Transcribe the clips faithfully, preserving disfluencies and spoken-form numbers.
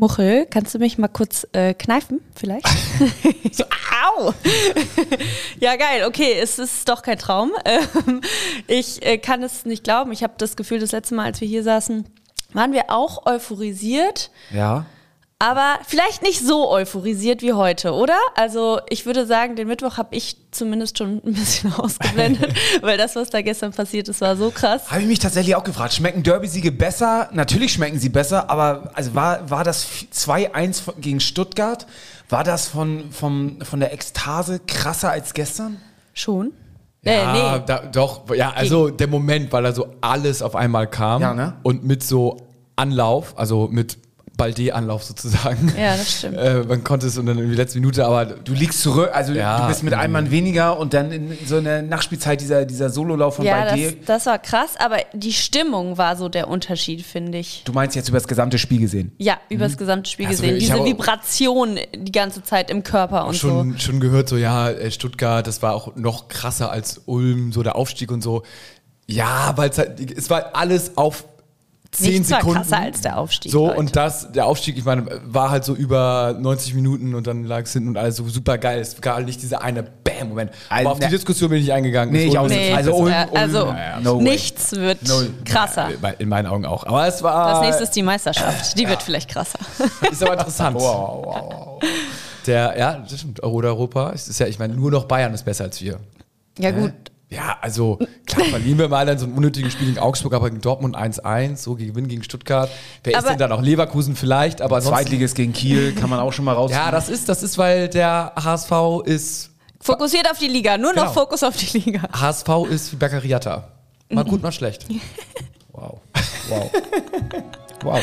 Muchel, kannst du mich mal kurz äh, kneifen, vielleicht? So, au! Ja, geil, okay, es ist doch kein Traum. Ähm, ich äh, kann es nicht glauben. Ich habe das Gefühl, das letzte Mal, als wir hier saßen, waren wir auch euphorisiert. Ja. Aber vielleicht nicht so euphorisiert wie heute, oder? Also ich würde sagen, den Mittwoch habe ich zumindest schon ein bisschen ausgeblendet, weil das, was da gestern passiert ist, war so krass. Habe ich mich tatsächlich auch gefragt, schmecken Derby-Siege besser? Natürlich schmecken sie besser, aber also war, war das zwei eins gegen Stuttgart? War das von, von, von der Ekstase krasser als gestern? Schon? Ja, äh, nee. da, doch, ja, also der Moment, weil da so alles auf einmal kam Ja, ne? und mit so Anlauf, also mit Balde-Anlauf sozusagen. Ja, das stimmt. Äh, man konnte es und dann in die letzte Minute, aber Du liegst zurück, also Ja. du bist mit einem Mann weniger und dann in so einer Nachspielzeit dieser, dieser Sololauf von Ja, das, Balde. das war krass, aber die Stimmung war so der Unterschied, finde ich. Du meinst jetzt über das gesamte Spiel gesehen? Ja, über das gesamte Spiel Also, gesehen. ich Diese habe- Vibration die ganze Zeit im Körper und so. schon, schon gehört, so ja, äh, Stuttgart, das war auch noch krasser als Ulm, so der Aufstieg und so. Ja, weil es halt, es war alles auf zehn Nichts war Sekunden. krasser als der Aufstieg. So, Leute. und das, der Aufstieg, ich meine, war halt so über neunzig Minuten und dann lag es hinten und alles so super geil. Es gab halt nicht dieser eine Bam-Moment. Also, Aber auf die ne- Diskussion bin ich nicht eingegangen. Nee, Ist ich auch Ulm- nicht. Nee, Also das Ulm- wär- also Ulm- ja, no way. nichts wird Null. krasser. Ja, in meinen Augen auch. Aber es war. Das nächste ist die Meisterschaft. Die wird vielleicht krasser. Ist aber interessant. Wow, wow, wow. Der, ja, das stimmt. Euro Europa. Es ist ja, ich meine, nur noch Bayern ist besser als wir. Ja, gut. Ja, also klar, verlieren wir mal dann so ein unnötiges Spiel gegen Augsburg, aber gegen Dortmund eins eins, so Gewinn gegen Stuttgart. Wer ist Aber- denn dann auch Leverkusen vielleicht? Aber ansonsten, Zweitliges gegen Kiel kann man auch schon mal raus. ja, das ist, das ist, weil der H S V ist, Fokussiert auf die Liga. Nur noch Genau. Fokus auf die Liga. H S V ist wie Baccariata. Mal gut, mal schlecht. Wow. Wow. Wow.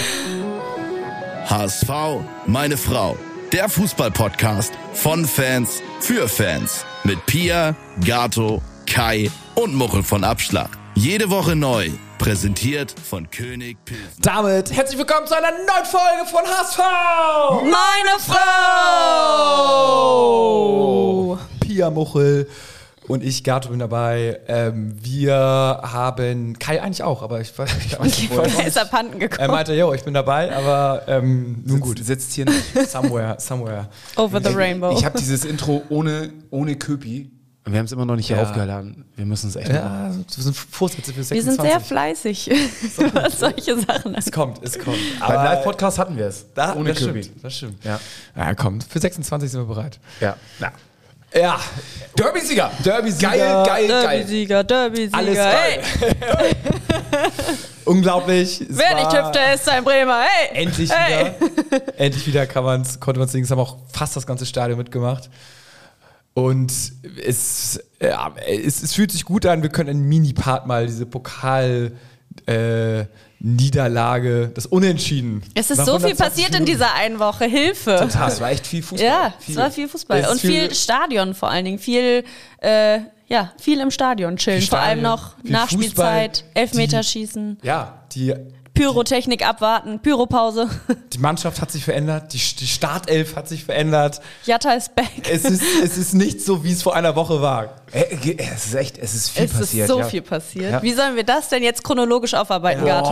H S V, meine Frau. Der Fußball-Podcast von Fans für Fans. Mit Pia, Gato, Kai und Muchel von Abschlag. Jede Woche neu. Präsentiert von König Pilsen. Damit herzlich willkommen zu einer neuen Folge von H S V! Meine Frau! Pia Muchel und ich, Gato, bin dabei. Ähm, wir haben Kai eigentlich auch, aber ich weiß nicht, ich weiß Er ist nicht. abhanden Er gekommen. meinte, yo, ich bin dabei, aber ähm, nun gut. Sitzt hier nicht. Somewhere, somewhere. Over the rainbow. Ich habe dieses Intro ohne, ohne Köpi. Und wir haben es immer noch nicht hier Ja. aufgeladen. Wir müssen es echt machen. Ja, das sind Vorsätze für Wir sind sechsundzwanzig. sehr fleißig, was solche Sachen Es angeht. kommt, es kommt. Beim Live-Podcast hatten wir es. da, ohne das Köpi. stimmt, das stimmt. Ja. Ja, komm, für sechsundzwanzig sind wir bereit. Ja. ja. Ja, Derby-Sieger. Derby-Sieger. Geil, geil, geil. Derby-Sieger, Derby-Sieger. alles Hey, geil. Unglaublich. Es wer nicht war hüpft, der ist ein Bremer. Hey! Endlich Hey. wieder. Endlich wieder kann man's, konnte man es singen. Es haben auch fast das ganze Stadion mitgemacht. Und es, ja, es, es fühlt sich gut an. Wir können einen Mini-Part mal, diese Pokal- äh, Niederlage, das Unentschieden. Es ist Nach so viel hundertzwanzig passiert in Minuten. dieser einen Woche. Hilfe. Das war echt viel Fußball. Ja, viel. es war viel Fußball. Es ist Und viel, viel- Stadion vor allen Dingen. Viel, äh, ja, viel im Stadion chillen. Viel Vor allem Stadion, noch viel Nachspielzeit, Fußball, Elfmeterschießen, Ja, die, Pyrotechnik abwarten, Pyropause. die Mannschaft hat sich verändert, die, die Startelf hat sich verändert. Jatta ist back. Es ist, es ist nicht so, wie es vor einer Woche war. Äh, ge- Es ist echt, es ist viel Es passiert. ist so ja. viel passiert. Ja. Wie sollen wir das denn jetzt chronologisch aufarbeiten, Gato?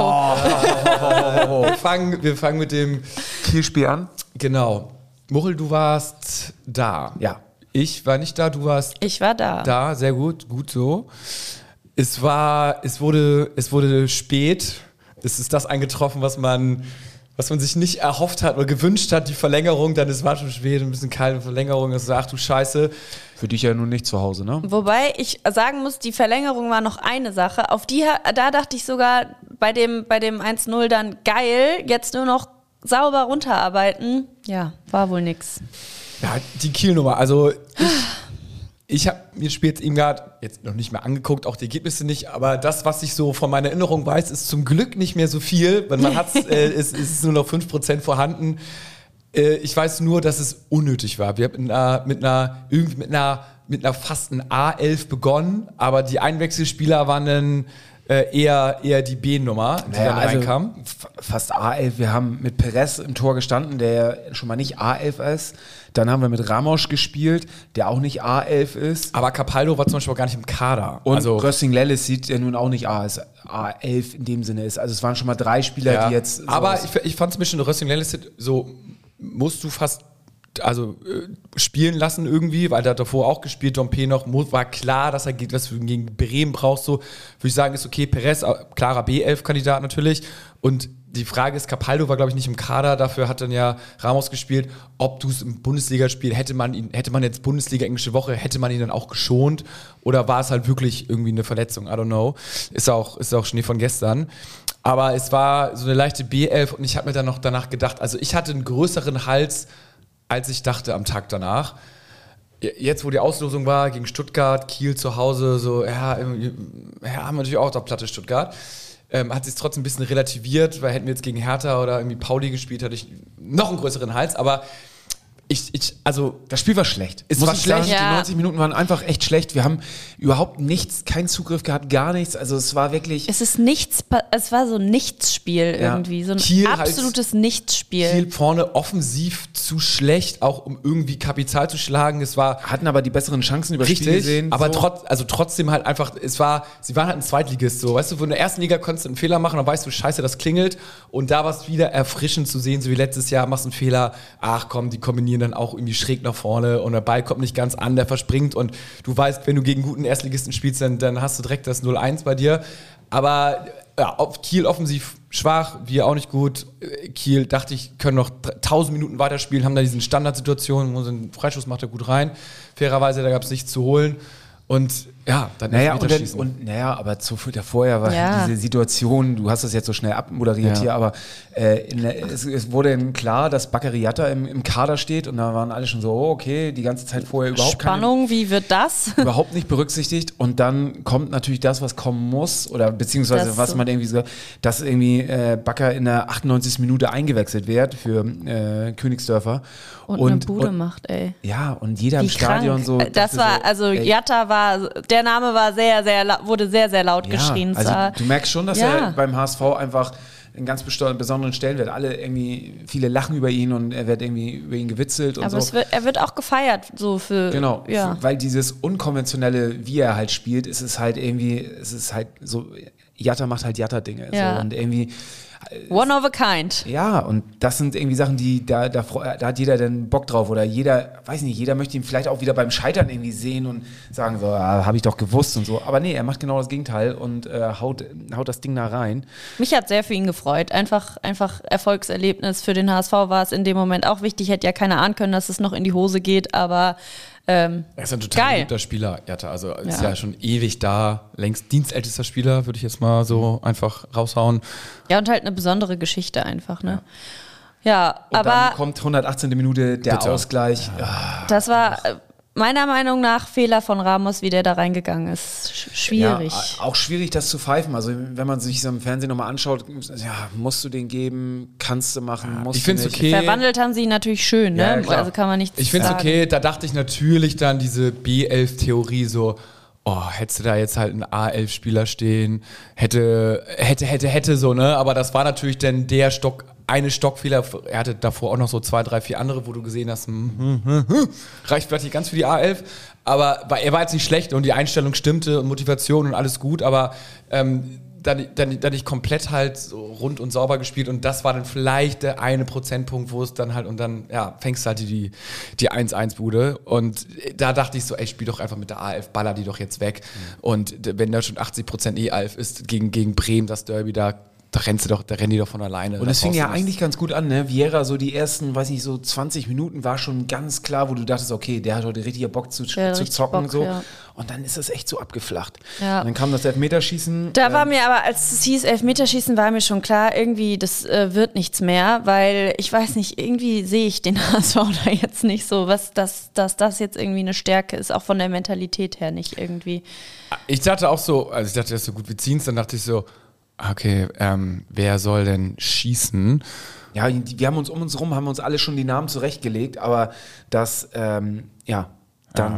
Wir fangen, wir fangen mit dem, Kielspiel an. genau. Muchel, du warst da. Ja. Ich war nicht da, du warst Ich war da. da, sehr gut, gut so. Es war, es wurde, es wurde spät. Es ist das eingetroffen, was man, was man sich nicht erhofft hat oder gewünscht hat, die Verlängerung. Dann es war schon spät, ein bisschen kalte Verlängerung. Es war, ach du Scheiße. Für dich ja nun nicht zu Hause, ne? Wobei ich sagen muss, die Verlängerung war noch eine Sache. Auf die, ha- da dachte ich sogar bei dem, bei dem eins null dann geil, jetzt nur noch sauber runterarbeiten. Ja, war wohl nix. Ja, die Kielnummer. Also ich, ich habe mir das Spiel jetzt eben gerade jetzt noch nicht mehr angeguckt, auch die Ergebnisse nicht, aber das, was ich so von meiner Erinnerung weiß, ist zum Glück nicht mehr so viel, weil man hat äh, es, es ist nur noch fünf Prozent vorhanden. Äh, ich weiß nur, dass es unnötig war. Wir haben mit einer, mit einer, irgendwie mit einer, mit einer fast ein A elf begonnen, aber die Einwechselspieler waren dann äh, eher, eher die B-Nummer, die Naja, dann also reinkam. f- fast A elf. Wir haben mit Perez im Tor gestanden, der schon mal nicht A elf ist. Dann haben wir mit Ramos gespielt, der auch nicht A elf ist. Aber Capaldo war zum Beispiel auch gar nicht im Kader. Und also Rössing Lellis sieht ja nun auch nicht A, als A elf in dem Sinne ist. Also es waren schon mal drei Spieler, ja. die jetzt... so aber aus- ich, ich fand es ein bisschen Rössing Lellis, so musst du fast also äh, spielen lassen irgendwie, weil der hat davor auch gespielt, Dompe noch, muss, war klar, dass er geht, was du gegen Bremen brauchst, so, würde ich sagen, ist okay, Perez, äh, klarer B elf Kandidat natürlich, und die Frage ist, Capaldo war, glaube ich, nicht im Kader, dafür hat dann ja Ramos gespielt, ob du es im Bundesligaspiel, hätte man ihn, hätte man jetzt Bundesliga englische Woche, hätte man ihn dann auch geschont, oder war es halt wirklich irgendwie eine Verletzung, I don't know, ist auch, ist auch Schnee von gestern. Aber es war so eine leichte B elf und ich habe mir dann noch danach gedacht, also ich hatte einen größeren Hals, als ich dachte am Tag danach. Jetzt, wo die Auslosung war, gegen Stuttgart, Kiel zu Hause, so, ja, ja haben wir natürlich auch auf Platte Stuttgart, ähm, hat sich trotzdem ein bisschen relativiert, weil hätten wir jetzt gegen Hertha oder irgendwie Pauli gespielt, hatte ich noch einen größeren Hals, aber ich, ich also Das Spiel war schlecht. Es Muss war ich sagen, schlecht. Ja. Die neunzig Minuten waren einfach echt schlecht. Wir haben überhaupt nichts, keinen Zugriff gehabt, gar nichts. Also es war wirklich... Es ist nichts, pa- es war so ein Nichtsspiel Ja. irgendwie, so ein Kiel halt- absolutes Nichtsspiel. Kiel vorne offensiv zu schlecht, auch um irgendwie Kapital zu schlagen. Es war hatten aber die besseren Chancen über Spiel richtig, gesehen. aber so. trotz, also trotzdem halt einfach, es war, sie waren halt ein Zweitligist, so, weißt du, wo in der ersten Liga konntest du einen Fehler machen, dann weißt du, scheiße, das klingelt, und da war es wieder erfrischend zu sehen, so wie letztes Jahr, machst einen Fehler, ach komm, die kombinieren dann auch irgendwie schräg nach vorne und der Ball kommt nicht ganz an, der verspringt, und du weißt, wenn du gegen guten Erstligisten spielst, dann, dann hast du direkt das null eins bei dir, aber ja, auf Kiel offensiv schwach, wir auch nicht gut. Kiel, dachte ich, können noch tausend Minuten weiterspielen, haben da diesen Standardsituationen, wo sie einen Freischuss macht er gut rein. Fairerweise, da gab es nichts zu holen. Und ja, dann Naja, und, dann, Elfmeterschießen. und naja, aber zu, vorher war Ja. diese Situation, du hast das jetzt so schnell abmoderiert Ja. hier, aber äh, in der, es, es wurde dann klar, dass Baccariata im, im Kader steht, und da waren alle schon so, oh, okay, die ganze Zeit vorher überhaupt keine, Spannung, wie wird das? überhaupt nicht berücksichtigt, und dann kommt natürlich das, was kommen muss, oder beziehungsweise Das was so. man irgendwie so, dass irgendwie äh, Bakker in der achtundneunzigsten Minute eingewechselt wird für äh, Königsdörfer. Und, und eine Bude und, macht, ey. Ja, und jeder im Wie Stadion krank. so. Das dachte war, so, also ey, Jatta war, der Name war sehr, sehr, la- wurde sehr, sehr laut geschrien. Es also war- du merkst schon, dass Ja. er beim H S V einfach einen ganz besto- besonderen Stellenwert. Alle irgendwie, viele lachen über ihn, und er wird irgendwie über ihn gewitzelt und aber so. es wird, er wird auch gefeiert, so für. Genau, Ja. f- weil dieses Unkonventionelle, wie er halt spielt, ist es halt irgendwie, es ist halt so, Jatta macht halt Jatta-Dinge. Ja. So, und irgendwie, One of a kind. ja, und das sind irgendwie Sachen, die, da, da, fre- da hat jeder dann Bock drauf, oder jeder, weiß nicht, jeder möchte ihn vielleicht auch wieder beim Scheitern irgendwie sehen und sagen so, ah, habe ich doch gewusst und so. Aber nee, er macht genau das Gegenteil und äh, haut, haut das Ding da rein. Mich hat sehr für ihn gefreut. Einfach, einfach Erfolgserlebnis. Für den H S V war es in dem Moment auch wichtig. Hätte ja keiner ahnen können, dass es noch in die Hose geht, aber ähm, er ist ein total geil. guter Spieler, Jatta. Also ist Ja. ja schon ewig da. Längst dienstältester Spieler, würde ich jetzt mal so einfach raushauen. Ja, und halt eine besondere Geschichte einfach, ne? Ja, Und aber dann kommt hundertachtzehnte Minute der Bitter. Ausgleich. Ah, das war äh, meiner Meinung nach Fehler von Ramos, wie der da reingegangen ist. Sch- Schwierig. Ja, auch schwierig, das zu pfeifen. Also wenn man sich so im Fernsehen nochmal anschaut, ja, musst du den geben, kannst du machen, musst ich find's du nicht. okay. Verwandelt haben sie ihn natürlich schön, ne? Ja, ja, klar. Also kann man nichts Ich finde es sagen. okay, da dachte ich natürlich dann diese B elf Theorie so, oh, hättest du da jetzt halt einen A elf Spieler stehen, hätte, hätte, hätte, hätte so, ne? Aber das war natürlich dann der Stock, eine Stockfehler. Er hatte davor auch noch so zwei, drei, vier andere, wo du gesehen hast, hm, hm, hm, hm, reicht vielleicht nicht ganz für die A elf. Aber war, er war jetzt nicht schlecht und die Einstellung stimmte und Motivation und alles gut, aber ähm, dann, dann, dann nicht komplett halt so rund und sauber gespielt, und das war dann vielleicht der eine Prozentpunkt, wo es dann halt, und dann ja, fängst du halt die, die eins eins Bude, und da dachte ich so, ey, spiel doch einfach mit der A elf, baller die doch jetzt weg, mhm. Und wenn da schon achtzig Prozent E elf ist gegen, gegen Bremen, das Derby, da da rennst du doch, da rennen die doch von alleine. Und es fing ja eigentlich ganz gut an, ne? Vieira, so die ersten, weiß nicht, so zwanzig Minuten war schon ganz klar, wo du dachtest, okay, der hat heute richtig Bock zu, Der hat zu richtig zocken. Bock, so. ja. Und dann ist es echt so abgeflacht. Ja. Und dann kam das Elfmeterschießen. Da war ähm, mir aber, als es hieß Elfmeterschießen, war mir schon klar, irgendwie, das äh, wird nichts mehr, weil ich weiß nicht, irgendwie sehe ich den H S V da jetzt nicht so, was, dass, dass das jetzt irgendwie eine Stärke ist, auch von der Mentalität her nicht irgendwie. Ich dachte auch so, also ich dachte, das ist so gut, wir ziehen es, dann dachte ich so, okay, ähm, wer soll denn schießen? Ja, die, wir haben uns um uns rum, haben uns alle schon die Namen zurechtgelegt, aber das, ähm, ja, dann...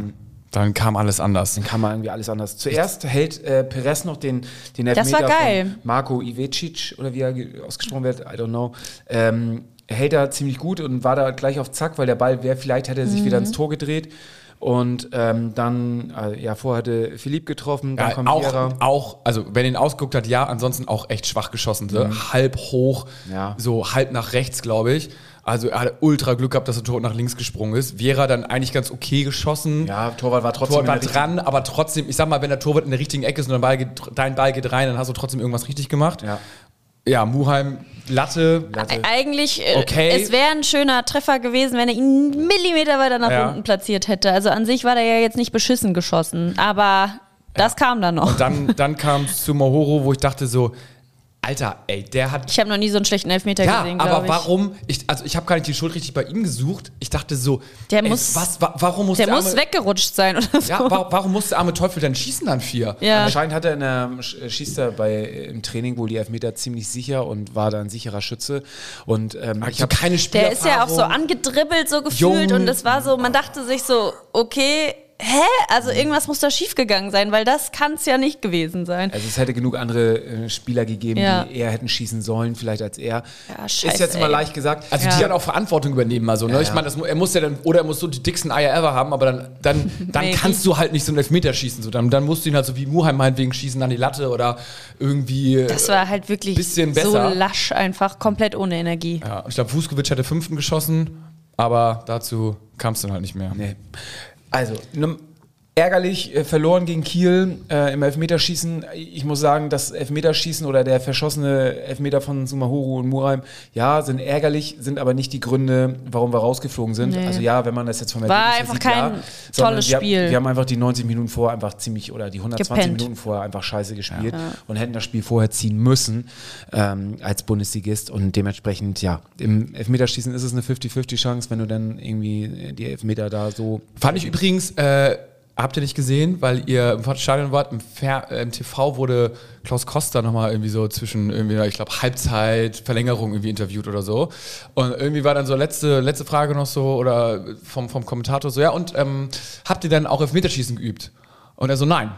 Dann kam alles anders. Dann kam mal irgendwie alles anders. Zuerst hält äh, Perez noch den, den Das Elfmeter war geil. von Marko Ivecic, oder wie er ge- ausgesprochen wird, I don't know. Ähm, hält er ziemlich gut und war da gleich auf Zack, weil der Ball wäre, vielleicht hätte er sich mhm. wieder ins Tor gedreht. Und ähm, dann, äh, ja, vorher hatte Philipp getroffen, dann Ja, kommt auch, Vieira. auch, also wenn ihn ausgeguckt hat, ja, ansonsten auch echt schwach geschossen. So Mhm. halb hoch, Ja. so halb nach rechts, glaube ich. Also er hatte ultra Glück gehabt, dass der Tor nach links gesprungen ist. Vieira dann eigentlich ganz okay geschossen. Ja, Torwart war trotzdem Torwart war in der dran, aber trotzdem, ich sag mal, wenn der Torwart in der richtigen Ecke ist und dein Ball geht, dein Ball geht rein, dann hast du trotzdem irgendwas richtig gemacht. Ja. Ja, Muheim, Latte. Latte. E- Eigentlich, äh, Okay. es wäre ein schöner Treffer gewesen, wenn er ihn einen Millimeter weiter nach Ja. unten platziert hätte. Also an sich war der ja jetzt nicht beschissen geschossen, aber das kam dann noch. Und dann, dann kam es zu Mohoro, wo ich dachte so, Alter, ey, der hat... Ich habe noch nie so einen schlechten Elfmeter Ja, gesehen, aber glaube ich. warum? Ich, also ich habe gar nicht die Schuld richtig bei ihm gesucht. Ich dachte so, Der ey, muss- was, wa, warum muss Der der, muss arme, weggerutscht sein oder so. Ja, wa, warum muss der arme Teufel dann schießen dann vier? Ja. Anscheinend hat er in der Sch- schießt er bei im Training wohl die Elfmeter ziemlich sicher und war da ein sicherer Schütze. Und ähm, ich Ich habe habe keine Der ist ja auch so Spielerfahrung. angedribbelt so gefühlt Jung. und es war so, man dachte sich so, okay, hä? Also irgendwas muss da schiefgegangen sein, weil das kann es ja nicht gewesen sein. Also es hätte genug andere äh, Spieler gegeben, Ja. die eher hätten schießen sollen, vielleicht als er. Ja, ist scheiße, jetzt mal ey. leicht gesagt. Also Ja. die dann auch Verantwortung übernehmen. Also, ne? Ja, Ich ja. meine, das mu- er muss ja dann, oder er muss so die dicksten Eier ever haben, aber dann, dann, dann Maybe. kannst du halt nicht so einen Elfmeter schießen. So, dann, dann musst du ihn halt so wie Muheim meinetwegen schießen an die Latte oder irgendwie. Das war halt wirklich bisschen so besser. lasch einfach, komplett ohne Energie. Ja, ich glaube, Vuskovic hätte fünften geschossen, aber dazu kam es dann halt nicht mehr. Nee. Also, ne, ärgerlich, äh, verloren gegen Kiel äh, im Elfmeterschießen. Ich muss sagen, das Elfmeterschießen oder der verschossene Elfmeter von Sumahoro und Muheim, ja, sind ärgerlich, sind aber nicht die Gründe, warum wir rausgeflogen sind. Nee. Also ja, wenn man das jetzt vom War Ergebnis her einfach sieht, kein ja, sondern tolles wir, Spiel. Wir haben einfach die neunzig Minuten vorher einfach ziemlich, oder die hundertzwanzig Gepennt. Minuten vorher einfach scheiße gespielt und hätten das Spiel vorher ziehen müssen ähm, als Bundesligist und dementsprechend, ja, im Elfmeterschießen ist es eine fünfzig fünfzig Chance, wenn du dann irgendwie die Elfmeter da so... Fand ich übrigens, äh, habt ihr nicht gesehen, weil ihr im Stadion wart, im, Fer äh, im T V wurde Klaus Costa nochmal irgendwie so zwischen, irgendwie, ich glaube, Halbzeit, Verlängerung irgendwie interviewt oder so. Und irgendwie war dann so letzte, letzte Frage noch so, oder vom, vom Kommentator so, ja, und ähm, habt ihr denn auch Elfmeterschießen geübt? Und er so, nein.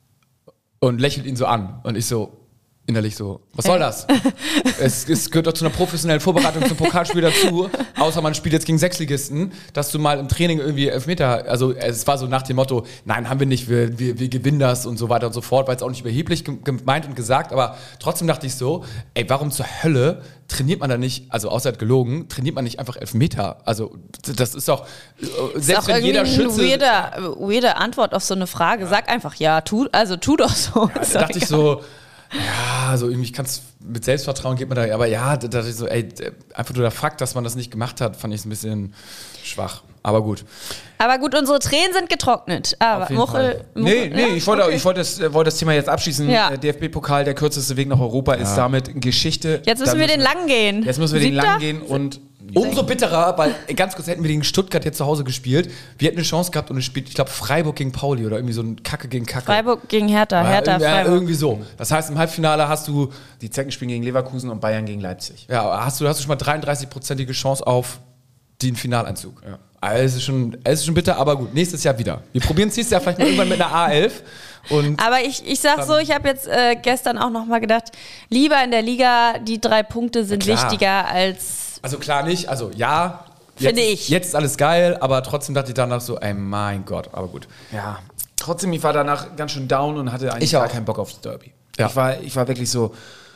Und lächelt ihn so an. Und ich so, innerlich so, was soll das? es, es gehört doch zu einer professionellen Vorbereitung zum Pokalspiel dazu, außer man spielt jetzt gegen Sechsligisten, dass du mal im Training irgendwie Elfmeter, also es war so nach dem Motto, nein, haben wir nicht, wir, wir, wir gewinnen das und so weiter und so fort, war jetzt auch nicht überheblich gemeint und gesagt, aber trotzdem dachte ich so, ey, warum zur Hölle trainiert man da nicht, also außer gelogen, trainiert man nicht einfach Elfmeter? Also das ist doch, Ist selbst auch wenn irgendwie jeder eine Schütze... weirde, weirde Antwort auf so eine Frage. Sag einfach ja, tu, also tu doch so. Da dachte ich so, ja, so irgendwie, ich kann es mit Selbstvertrauen geht man da, aber ja, da dachte ich so, ey, einfach nur der Fakt, dass man das nicht gemacht hat, fand ich ein bisschen schwach. Aber gut. Aber gut, unsere Tränen sind getrocknet. Aber Auf jeden Muchel, Fall. Muchel, Nee, nee, ja, ich wollte, okay. ich wollte, das, äh, wollte das Thema jetzt abschließen. Ja. Äh, D F B-Pokal, der kürzeste Weg nach Europa ist damit Geschichte. Jetzt müssen Dann wir den lang gehen. Jetzt müssen wir den Siebter? lang gehen und Umso bitterer, weil ganz kurz hätten wir gegen Stuttgart jetzt zu Hause gespielt. Wir hätten eine Chance gehabt und es spielt, ich glaube, Freiburg gegen Pauli oder irgendwie so ein Kacke gegen Kacke. Freiburg gegen Hertha, Ja, Hertha, irgendwie, ja, Freiburg. irgendwie so. Das heißt, im Halbfinale hast du, die Zecken spielen gegen Leverkusen und Bayern gegen Leipzig. ja, hast du, hast du schon mal dreiunddreißig-prozentige Chance auf den Finaleinzug. Ja. Also es ist schon, es ist schon bitter, aber gut, nächstes Jahr wieder. Wir probieren es nächstes Jahr vielleicht mal irgendwann mit einer A elf. Und Aber ich, ich sag so, ich habe jetzt äh, gestern auch nochmal gedacht, lieber in der Liga, die drei Punkte sind Na klar. wichtiger als... also klar nicht, also ja. Finde jetzt, ich. Jetzt ist alles geil, aber trotzdem dachte ich danach so, ey mein Gott, aber gut. Ja. Trotzdem, ich war danach ganz schön down und hatte eigentlich Ich gar auch. keinen Bock aufs Derby. Ja. Ich, war, ich war wirklich so,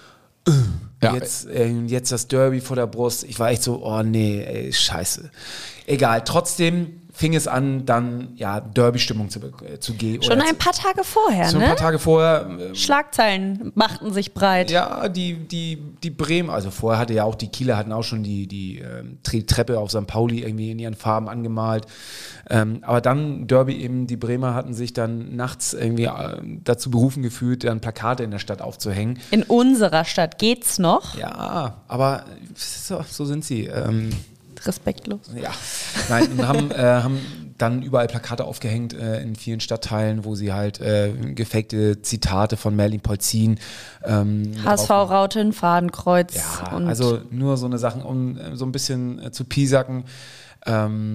Ja. jetzt, äh, jetzt das Derby vor der Brust. Ich war echt so, oh nee, ey, scheiße. Egal, trotzdem fing es an, dann ja Derby-Stimmung zu, äh, zu gehen. Schon ein paar Tage vorher, so ein ne? paar Tage vorher. Äh, Schlagzeilen machten sich breit. Ja, die, die, die Bremen, also vorher hatte ja auch die Kieler hatten auch schon die, die ähm, Treppe auf Sankt Pauli irgendwie in ihren Farben angemalt. Ähm, aber dann Derby eben, die Bremer hatten sich dann nachts irgendwie äh, dazu berufen gefühlt, dann Plakate in der Stadt aufzuhängen. In unserer Stadt geht's noch. Ja, aber so, so sind sie. Ähm, Respektlos. ja, nein, und haben, äh, haben dann überall Plakate aufgehängt äh, in vielen Stadtteilen, wo sie halt äh, gefakte Zitate von Merlin Polzin ähm, H S V, drauf- Rauten, Fadenkreuz. Ja, und also nur so eine Sachen, um äh, so ein bisschen äh, zu piesacken. Ähm,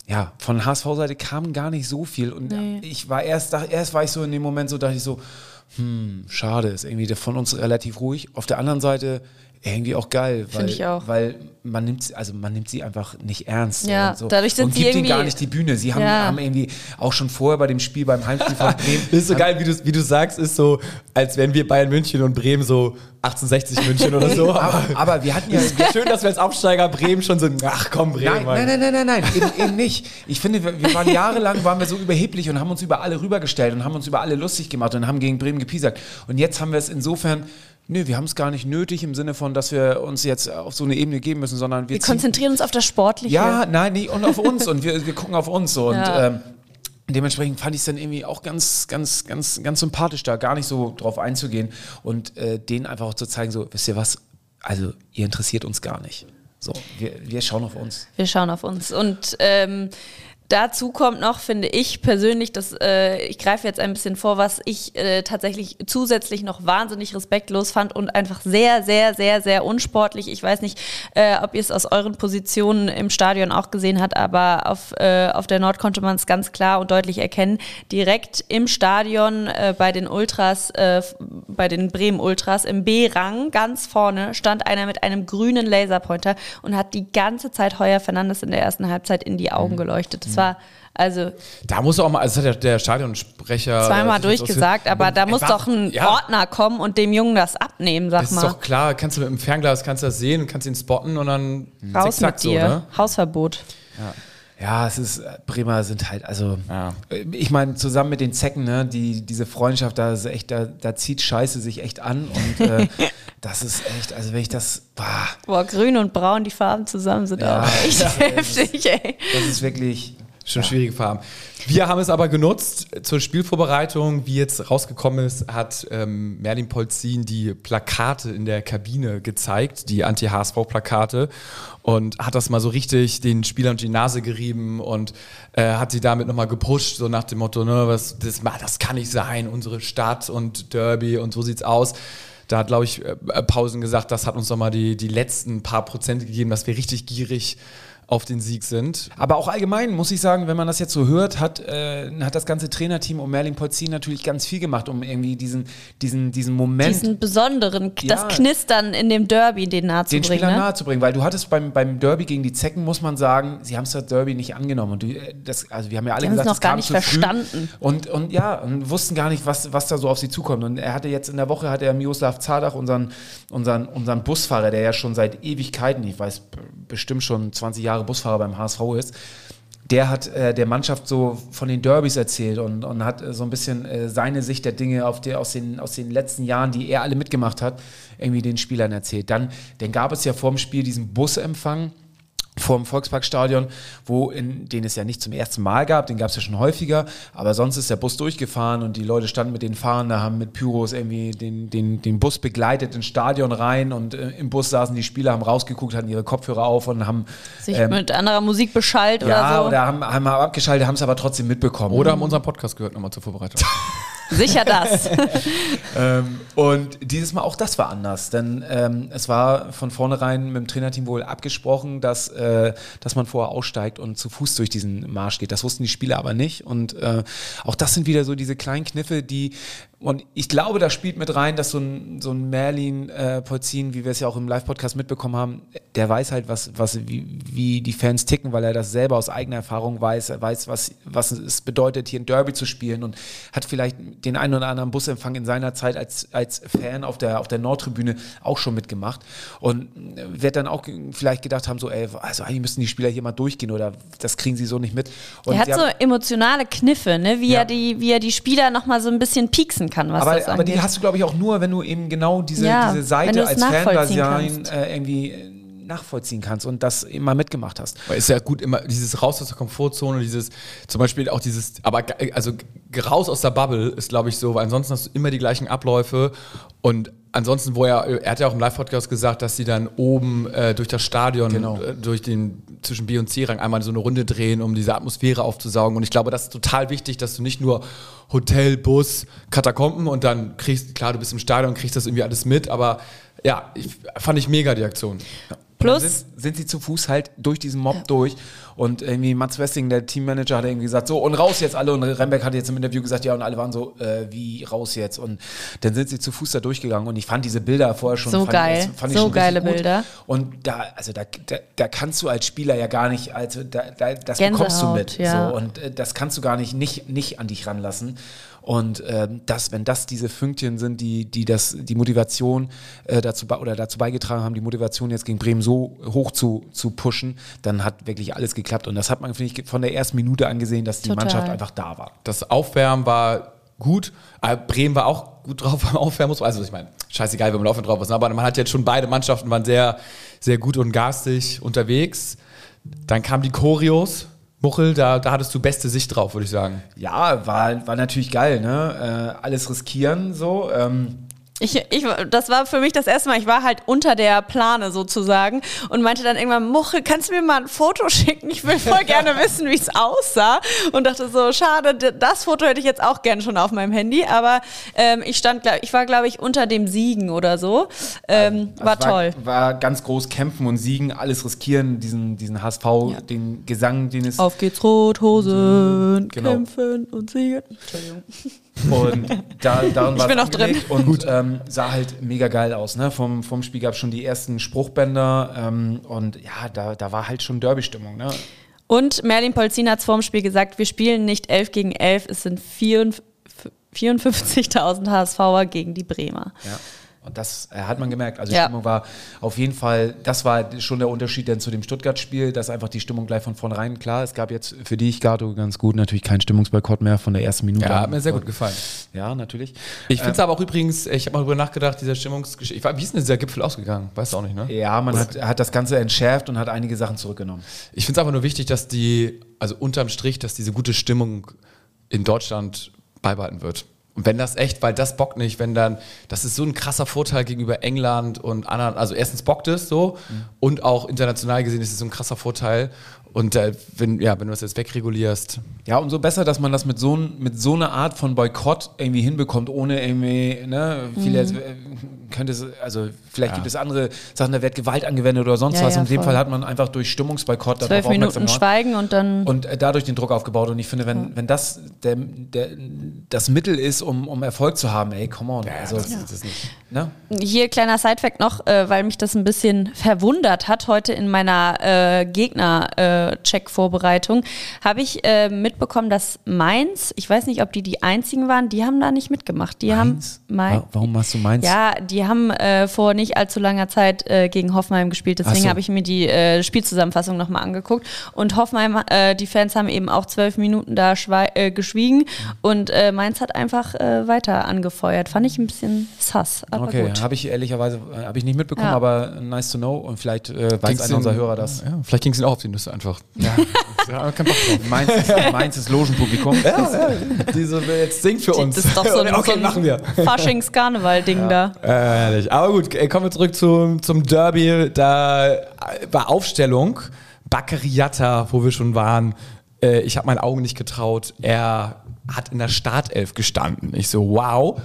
ja, von H S V-Seite kam gar nicht so viel. Und Nee. ich war erst, da, erst war ich so in dem Moment so, dachte ich so, hm, schade, ist irgendwie von uns relativ ruhig. Auf der anderen Seite irgendwie auch geil, weil, Finde ich auch. weil man nimmt, also man nimmt sie einfach nicht ernst. Ja, und so. dadurch sind und sie gibt ihnen irgendwie- gar nicht die Bühne. Sie haben, Ja. haben irgendwie auch schon vorher bei dem Spiel beim Heimspiel von Bremen. Das ist so geil, wie du, wie du sagst, ist so, als wären wir Bayern München und Bremen so achtzehnhundertsechzig München oder so. aber, aber wir hatten ja, Schön, dass wir als Aufsteiger Bremen schon so, ach komm, Bremen. Nein, nein, nein, nein, nein, nein, eben, eben nicht. Ich finde, wir, wir waren jahrelang, waren wir so überheblich und haben uns über alle rübergestellt und haben uns über alle lustig gemacht und haben gegen Bremen gepiesackt. Und jetzt haben wir es insofern, nö, wir haben es gar nicht nötig im Sinne von, dass wir uns jetzt auf so eine Ebene geben müssen, sondern wir, Wir ziehen- konzentrieren uns auf das Sportliche. Ja, nein, nicht und auf uns und wir, wir gucken auf uns so. Und Ja. ähm, dementsprechend fand ich es dann irgendwie auch ganz, ganz, ganz, ganz sympathisch, da gar nicht so drauf einzugehen und äh, denen einfach auch zu zeigen, so, wisst ihr was, also ihr interessiert uns gar nicht. So, wir, wir schauen auf uns. Wir schauen auf uns. Und ähm, dazu kommt noch, finde ich persönlich, dass äh, ich greife jetzt ein bisschen vor, was ich äh, tatsächlich zusätzlich noch wahnsinnig respektlos fand und einfach sehr, sehr, sehr, sehr unsportlich. Ich weiß nicht, äh, ob ihr es aus euren Positionen im Stadion auch gesehen habt, aber auf, äh, auf der Nord konnte man es ganz klar und deutlich erkennen. Direkt im Stadion äh, bei den Ultras, äh, bei den Bremen Ultras im B-Rang ganz vorne stand einer mit einem grünen Laserpointer und hat die ganze Zeit Heuer Fernandes in der ersten Halbzeit in die Augen geleuchtet. Das war also Da muss auch mal, also das hat der, der Stadionsprecher zweimal sich jetzt durchgesagt, ausge- aber da muss war- doch ein ja, Ordner kommen und dem Jungen das abnehmen, sag Das ist mal. doch klar, kannst du mit dem Fernglas, kannst du das sehen, kannst ihn spotten und dann Raus zickzack mit dir. so, ne? Hausverbot. Ja, es ist, Bremer sind halt, also, Ja. ich meine, zusammen mit den Zecken, ne, die, diese Freundschaft, da ist echt, da, da zieht Scheiße sich echt an und äh, das ist echt, also wenn ich das, boah, Boah, grün und braun, die Farben zusammen sind Ja, auch echt ja, heftig, ey. das ist wirklich, Schon schwierige Farben. Wir haben es aber genutzt zur Spielvorbereitung. Wie jetzt rausgekommen ist, hat ähm, Merlin Polzin die Plakate in der Kabine gezeigt, die Anti-H S V-Plakate, und hat das mal so richtig den Spielern unter die Nase gerieben und äh, hat sie damit nochmal gepusht, so nach dem Motto, ne, was, das, das kann nicht sein, unsere Stadt und Derby und so sieht's aus. Da hat, glaube ich, äh, Pausen gesagt, das hat uns nochmal die, die letzten paar Prozent gegeben, dass wir richtig gierig auf den Sieg sind. aber auch allgemein muss ich sagen, wenn man das jetzt so hört, hat, äh, hat das ganze Trainerteam um Merlin Polzin natürlich ganz viel gemacht, um irgendwie diesen, diesen, diesen Moment Diesen besonderen, Ja. das Knistern in dem Derby, den nahe zu den bringen. Spielern Ne? nahezubringen, weil du hattest beim, beim Derby gegen die Zecken, muss man sagen, sie haben es das Derby nicht angenommen und du, äh, das, also wir haben ja alle Die haben es gesagt, noch es gar kam nicht zu früh. verstanden. und, und ja, und wussten gar nicht, was, was da so auf sie zukommt und er hatte jetzt in der Woche, hat er Miroslav Zadach, unseren, unseren, unseren Busfahrer, der ja schon seit Ewigkeiten, ich weiß, b- bestimmt schon zwanzig Jahre Busfahrer beim H S V ist, der hat äh, der Mannschaft so von den Derbys erzählt und, und hat äh, so ein bisschen äh, seine Sicht der Dinge auf die, aus, den, aus den letzten Jahren, die er alle mitgemacht hat, irgendwie den Spielern erzählt. Dann, dann gab es ja vor dem Spiel diesen Busempfang vor dem Volksparkstadion, wo in, den es ja nicht zum ersten Mal gab, den gab es ja schon häufiger, aber sonst ist der Bus durchgefahren und die Leute standen mit den Fahrern, da haben mit Pyros irgendwie den, den, den Bus begleitet ins Stadion rein und äh, im Bus saßen die Spieler, haben rausgeguckt, hatten ihre Kopfhörer auf und haben Sich ähm, mit anderer Musik beschallt ja, oder so. oder haben, haben abgeschaltet, haben es aber trotzdem mitbekommen. Oder haben unseren Podcast gehört nochmal zur Vorbereitung. Sicher das. Ähm, und dieses Mal auch das war anders, denn ähm, es war von vornherein mit dem Trainerteam wohl abgesprochen, dass, äh, dass man vorher aussteigt und zu Fuß durch diesen Marsch geht. Das wussten die Spieler aber nicht und äh, auch das sind wieder so diese kleinen Kniffe, die, und ich glaube, da spielt mit rein, dass so ein, so ein Merlin äh, Polzin, wie wir es ja auch im Live-Podcast mitbekommen haben, der weiß halt, was, was, wie, wie die Fans ticken, weil er das selber aus eigener Erfahrung weiß. Er weiß, was, was es bedeutet, hier ein Derby zu spielen und hat vielleicht den einen oder anderen Busempfang in seiner Zeit als, als Fan auf der, auf der Nordtribüne auch schon mitgemacht und wird dann auch vielleicht gedacht haben, so, ey, also eigentlich müssen die Spieler hier mal durchgehen oder das kriegen sie so nicht mit. Und Er hat sie so haben, emotionale Kniffe, ne? wie, Ja. er die, wie er die Spieler nochmal so ein bisschen pieksen kann, was aber, das aber die angeht. hast du, glaube ich, auch nur, wenn du eben genau diese, Ja, diese wenn Seite du es als nachvollziehen Fan-Dasein kannst. äh, irgendwie äh, nachvollziehen kannst und das immer mitgemacht hast. Weil ist ja gut, immer dieses raus aus der Komfortzone, dieses, zum Beispiel auch dieses, aber ge- also ge- raus aus der Bubble ist, glaube ich, so, weil ansonsten hast du immer die gleichen Abläufe und ansonsten, wo er, er hat ja auch im Live-Podcast gesagt, dass sie dann oben äh, durch das Stadion, Genau. äh, durch den, zwischen B und C-Rang einmal so eine Runde drehen, um diese Atmosphäre aufzusaugen und ich glaube, das ist total wichtig, dass du nicht nur Hotel, Bus, Katakomben und dann kriegst, klar, du bist im Stadion, kriegst das irgendwie alles mit, aber ja, ich, fand ich mega die Aktion. Plus sind, sind sie zu Fuß halt durch diesen Mob ja. durch und irgendwie Mats Westing, der Teammanager, hat irgendwie gesagt, so und raus jetzt alle und Rembeck hat jetzt im Interview gesagt, ja und alle waren so, äh, wie raus jetzt und dann sind sie zu Fuß da durchgegangen und ich fand diese Bilder vorher schon, so fand, geil, fand ich so schon geile gut. Bilder Und da, also da, da, da kannst du als Spieler ja gar nicht, also da, da, das Gänsehaut, bekommst du mit ja. so, und äh, das kannst du gar nicht, nicht, nicht an dich ranlassen. Und ähm, das, wenn das diese Fünkchen sind, die, die das, die Motivation äh, dazu oder dazu beigetragen haben, die Motivation jetzt gegen Bremen so hoch zu, zu pushen, dann hat wirklich alles geklappt. Und das hat man, finde ich, von der ersten Minute angesehen, dass die Total. Mannschaft einfach da war. Das Aufwärmen war gut, aber Bremen war auch gut drauf beim Aufwärmen. Also ich meine, scheißegal, wenn man Aufwärmen drauf ist, aber man hat jetzt schon beide Mannschaften waren sehr, sehr gut und garstig unterwegs. Dann kamen die Choreos. Muchel, da, da hattest du beste Sicht drauf, würde ich sagen. Ja, war, war natürlich geil, ne? Äh, alles riskieren, so. Ähm. Ich, ich, das war für mich das erste Mal, ich war halt unter der Plane sozusagen und meinte dann irgendwann, Muchel, kannst du mir mal ein Foto schicken? Ich will voll gerne wissen, wie es aussah. Und dachte so, schade, das Foto hätte ich jetzt auch gerne schon auf meinem Handy, aber ähm, ich stand, ich war glaube ich unter dem Siegen oder so. Ähm, also, war toll. War, war ganz groß kämpfen und siegen, alles riskieren, diesen, diesen H S V, ja. den Gesang, den es... Auf geht's Rothosen, genau. kämpfen und siegen. Entschuldigung. Und da, daran war ich bin auch drin. Und gut, ähm, sah halt mega geil aus. Ne? Vom, vom Spiel gab es schon die ersten Spruchbänder ähm, und ja, da, da war halt schon Derby-Stimmung. Ne? Und Merlin Polzin hat es vorm Spiel gesagt, wir spielen nicht elf gegen elf, es sind vierundfünfzigtausend HSVer gegen die Bremer. Ja. Und das äh, hat man gemerkt. Also die ja. Stimmung war auf jeden Fall, das war schon der Unterschied dann zu dem Stuttgart-Spiel, dass einfach die Stimmung gleich von vornherein, klar, es gab jetzt für dich, Gato, ganz gut, natürlich keinen Stimmungsboykott mehr von der ersten Minute. Ja, hat mir sehr gut gefallen. Ja, natürlich. Ich finde es ähm, aber auch übrigens, ich habe mal drüber nachgedacht, dieser Stimmungsgeschichte, wie ist denn dieser Gipfel ausgegangen? Weißt du auch nicht, ne? Ja, man hat, hat das Ganze entschärft und hat einige Sachen zurückgenommen. Ich finde es aber nur wichtig, dass die, also unterm Strich, dass diese gute Stimmung in Deutschland beibehalten wird. Und wenn das echt, weil das bockt nicht, wenn dann, das ist so ein krasser Vorteil gegenüber England und anderen, also erstens bockt es so mhm. und auch international gesehen ist es so ein krasser Vorteil und äh, wenn, ja, wenn du das jetzt wegregulierst. Ja, umso besser, dass man das mit so, mit so einer Art von Boykott irgendwie hinbekommt, ohne irgendwie, ne, viele mhm. könnte es, also vielleicht ja. gibt es andere Sachen, da wird Gewalt angewendet oder sonst ja, was. ja, in dem voll. Fall hat man einfach durch Stimmungsboykott zwölf Minuten schweigen und dann und äh, dadurch den Druck aufgebaut und ich finde, wenn, ja. wenn das der, der, das Mittel ist, um, um Erfolg zu haben, ey, come on. Ja, also, das, ja. das ist nicht. Ne? Hier kleiner Sidefact noch, äh, weil mich das ein bisschen verwundert hat, heute in meiner äh, Gegner-Check-Vorbereitung habe ich äh, mitbekommen, dass Mainz, ich weiß nicht, ob die die einzigen waren, die haben da nicht mitgemacht. Die Mainz? haben Main- Warum machst du Mainz? Ja, die haben äh, vor nicht allzu langer Zeit äh, gegen Hoffenheim gespielt, deswegen so. habe ich mir die äh, Spielzusammenfassung nochmal angeguckt und Hoffenheim, äh, die Fans haben eben auch zwölf Minuten da schwei- äh, geschwiegen mhm. und äh, Mainz hat einfach äh, weiter angefeuert. Fand ich ein bisschen sass, aber okay, gut. habe ich ehrlicherweise äh, habe ich nicht mitbekommen, Ja. aber nice to know und vielleicht äh, weiß einer unserer Hörer das. Ja, vielleicht ging es ihnen auch auf die Nüsse einfach. Ja. Ja, kein Bock drauf. Mainz ist, Mainz ist Logenpublikum. Ja, ja. Diese jetzt singt für uns. Das ist doch so ein, okay, so machen wir. Faschings-Karneval-Ding Ja. da. Äh, herrlich. Aber gut, ey, kommen wir zurück zum, zum Derby. Da war Aufstellung. Bakary-Jatta, wo wir schon waren. Äh, ich habe meinen Augen nicht getraut. Er hat in der Startelf gestanden. Ich so, wow.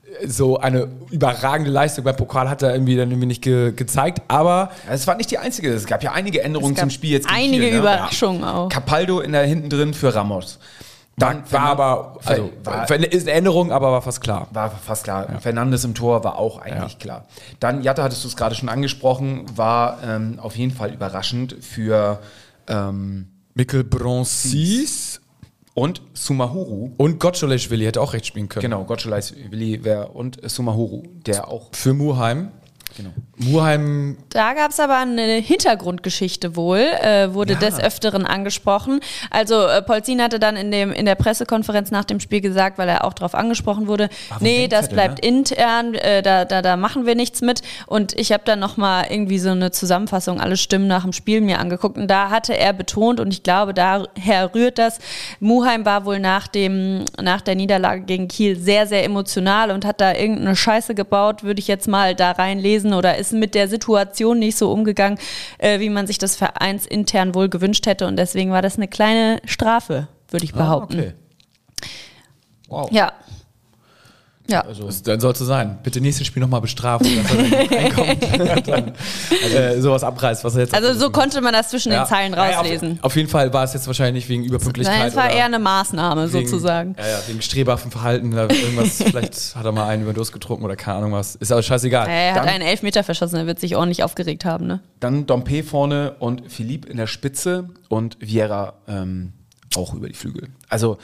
So eine überragende Leistung beim Pokal hat er irgendwie dann irgendwie nicht ge- gezeigt, aber Es war nicht die einzige, es gab ja einige Änderungen Es gab zum Spiel jetzt. gegen einige Kiel, ne? Überraschungen auch. Capaldo in der hinten drin für Ramos. Dann war aber, also war, ist eine Änderung, aber war fast klar. war fast klar. Ja. Fernandes im Tor war auch eigentlich Ja. klar. Dann, Jatta, hattest du es gerade schon angesprochen, war ähm, auf jeden Fall überraschend für ähm, Mikkel Bronsis und Sumahuru. und Gottschalk-Willi hätte auch recht spielen können. Genau, Gottschalk-Willi wär- und Sumahuru, der auch. Für Muheim. Genau. Muheim, Da gab es aber eine Hintergrundgeschichte wohl, äh, wurde Ja. des Öfteren angesprochen. Also äh, Polzin hatte dann in, dem, in der Pressekonferenz nach dem Spiel gesagt, weil er auch darauf angesprochen wurde, War wohl nee, das Denkzettel, bleibt ne? intern, äh, da, da, da machen wir nichts mit. Und ich habe dann nochmal irgendwie so eine Zusammenfassung, alle Stimmen nach dem Spiel mir angeguckt. Und da hatte er betont, und ich glaube, daher rührt das, Muheim war wohl nach, dem, nach der Niederlage gegen Kiel sehr, sehr emotional und hat da irgendeine Scheiße gebaut, würde ich jetzt mal da reinlesen, oder ist mit der Situation nicht so umgegangen, äh, wie man sich das vereinsintern wohl gewünscht hätte. Und deswegen war das eine kleine Strafe, würde ich behaupten. Ah, okay. Wow. Ja, Ja. Also, das, dann soll es so sein. Bitte nächstes Spiel nochmal bestrafen, dass er dann reinkommt und dann äh, sowas abreißt, was er jetzt... Also so konnte man das zwischen ja. den Zeilen rauslesen. Ja, auf, auf jeden Fall war es jetzt wahrscheinlich wegen Überpünktlichkeit. Nein, es war oder eher eine Maßnahme wegen, sozusagen. Ja, ja, wegen streberhaffen Verhalten. Oder irgendwas, vielleicht hat er mal einen über den Durst getrunken oder keine Ahnung was. Ist aber scheißegal. Er hat Dann- einen Elfmeter verschossen, er wird sich ordentlich aufgeregt haben, ne? Dann Dompe vorne und Philippe in der Spitze und Vieira ähm, auch über die Flügel. Also,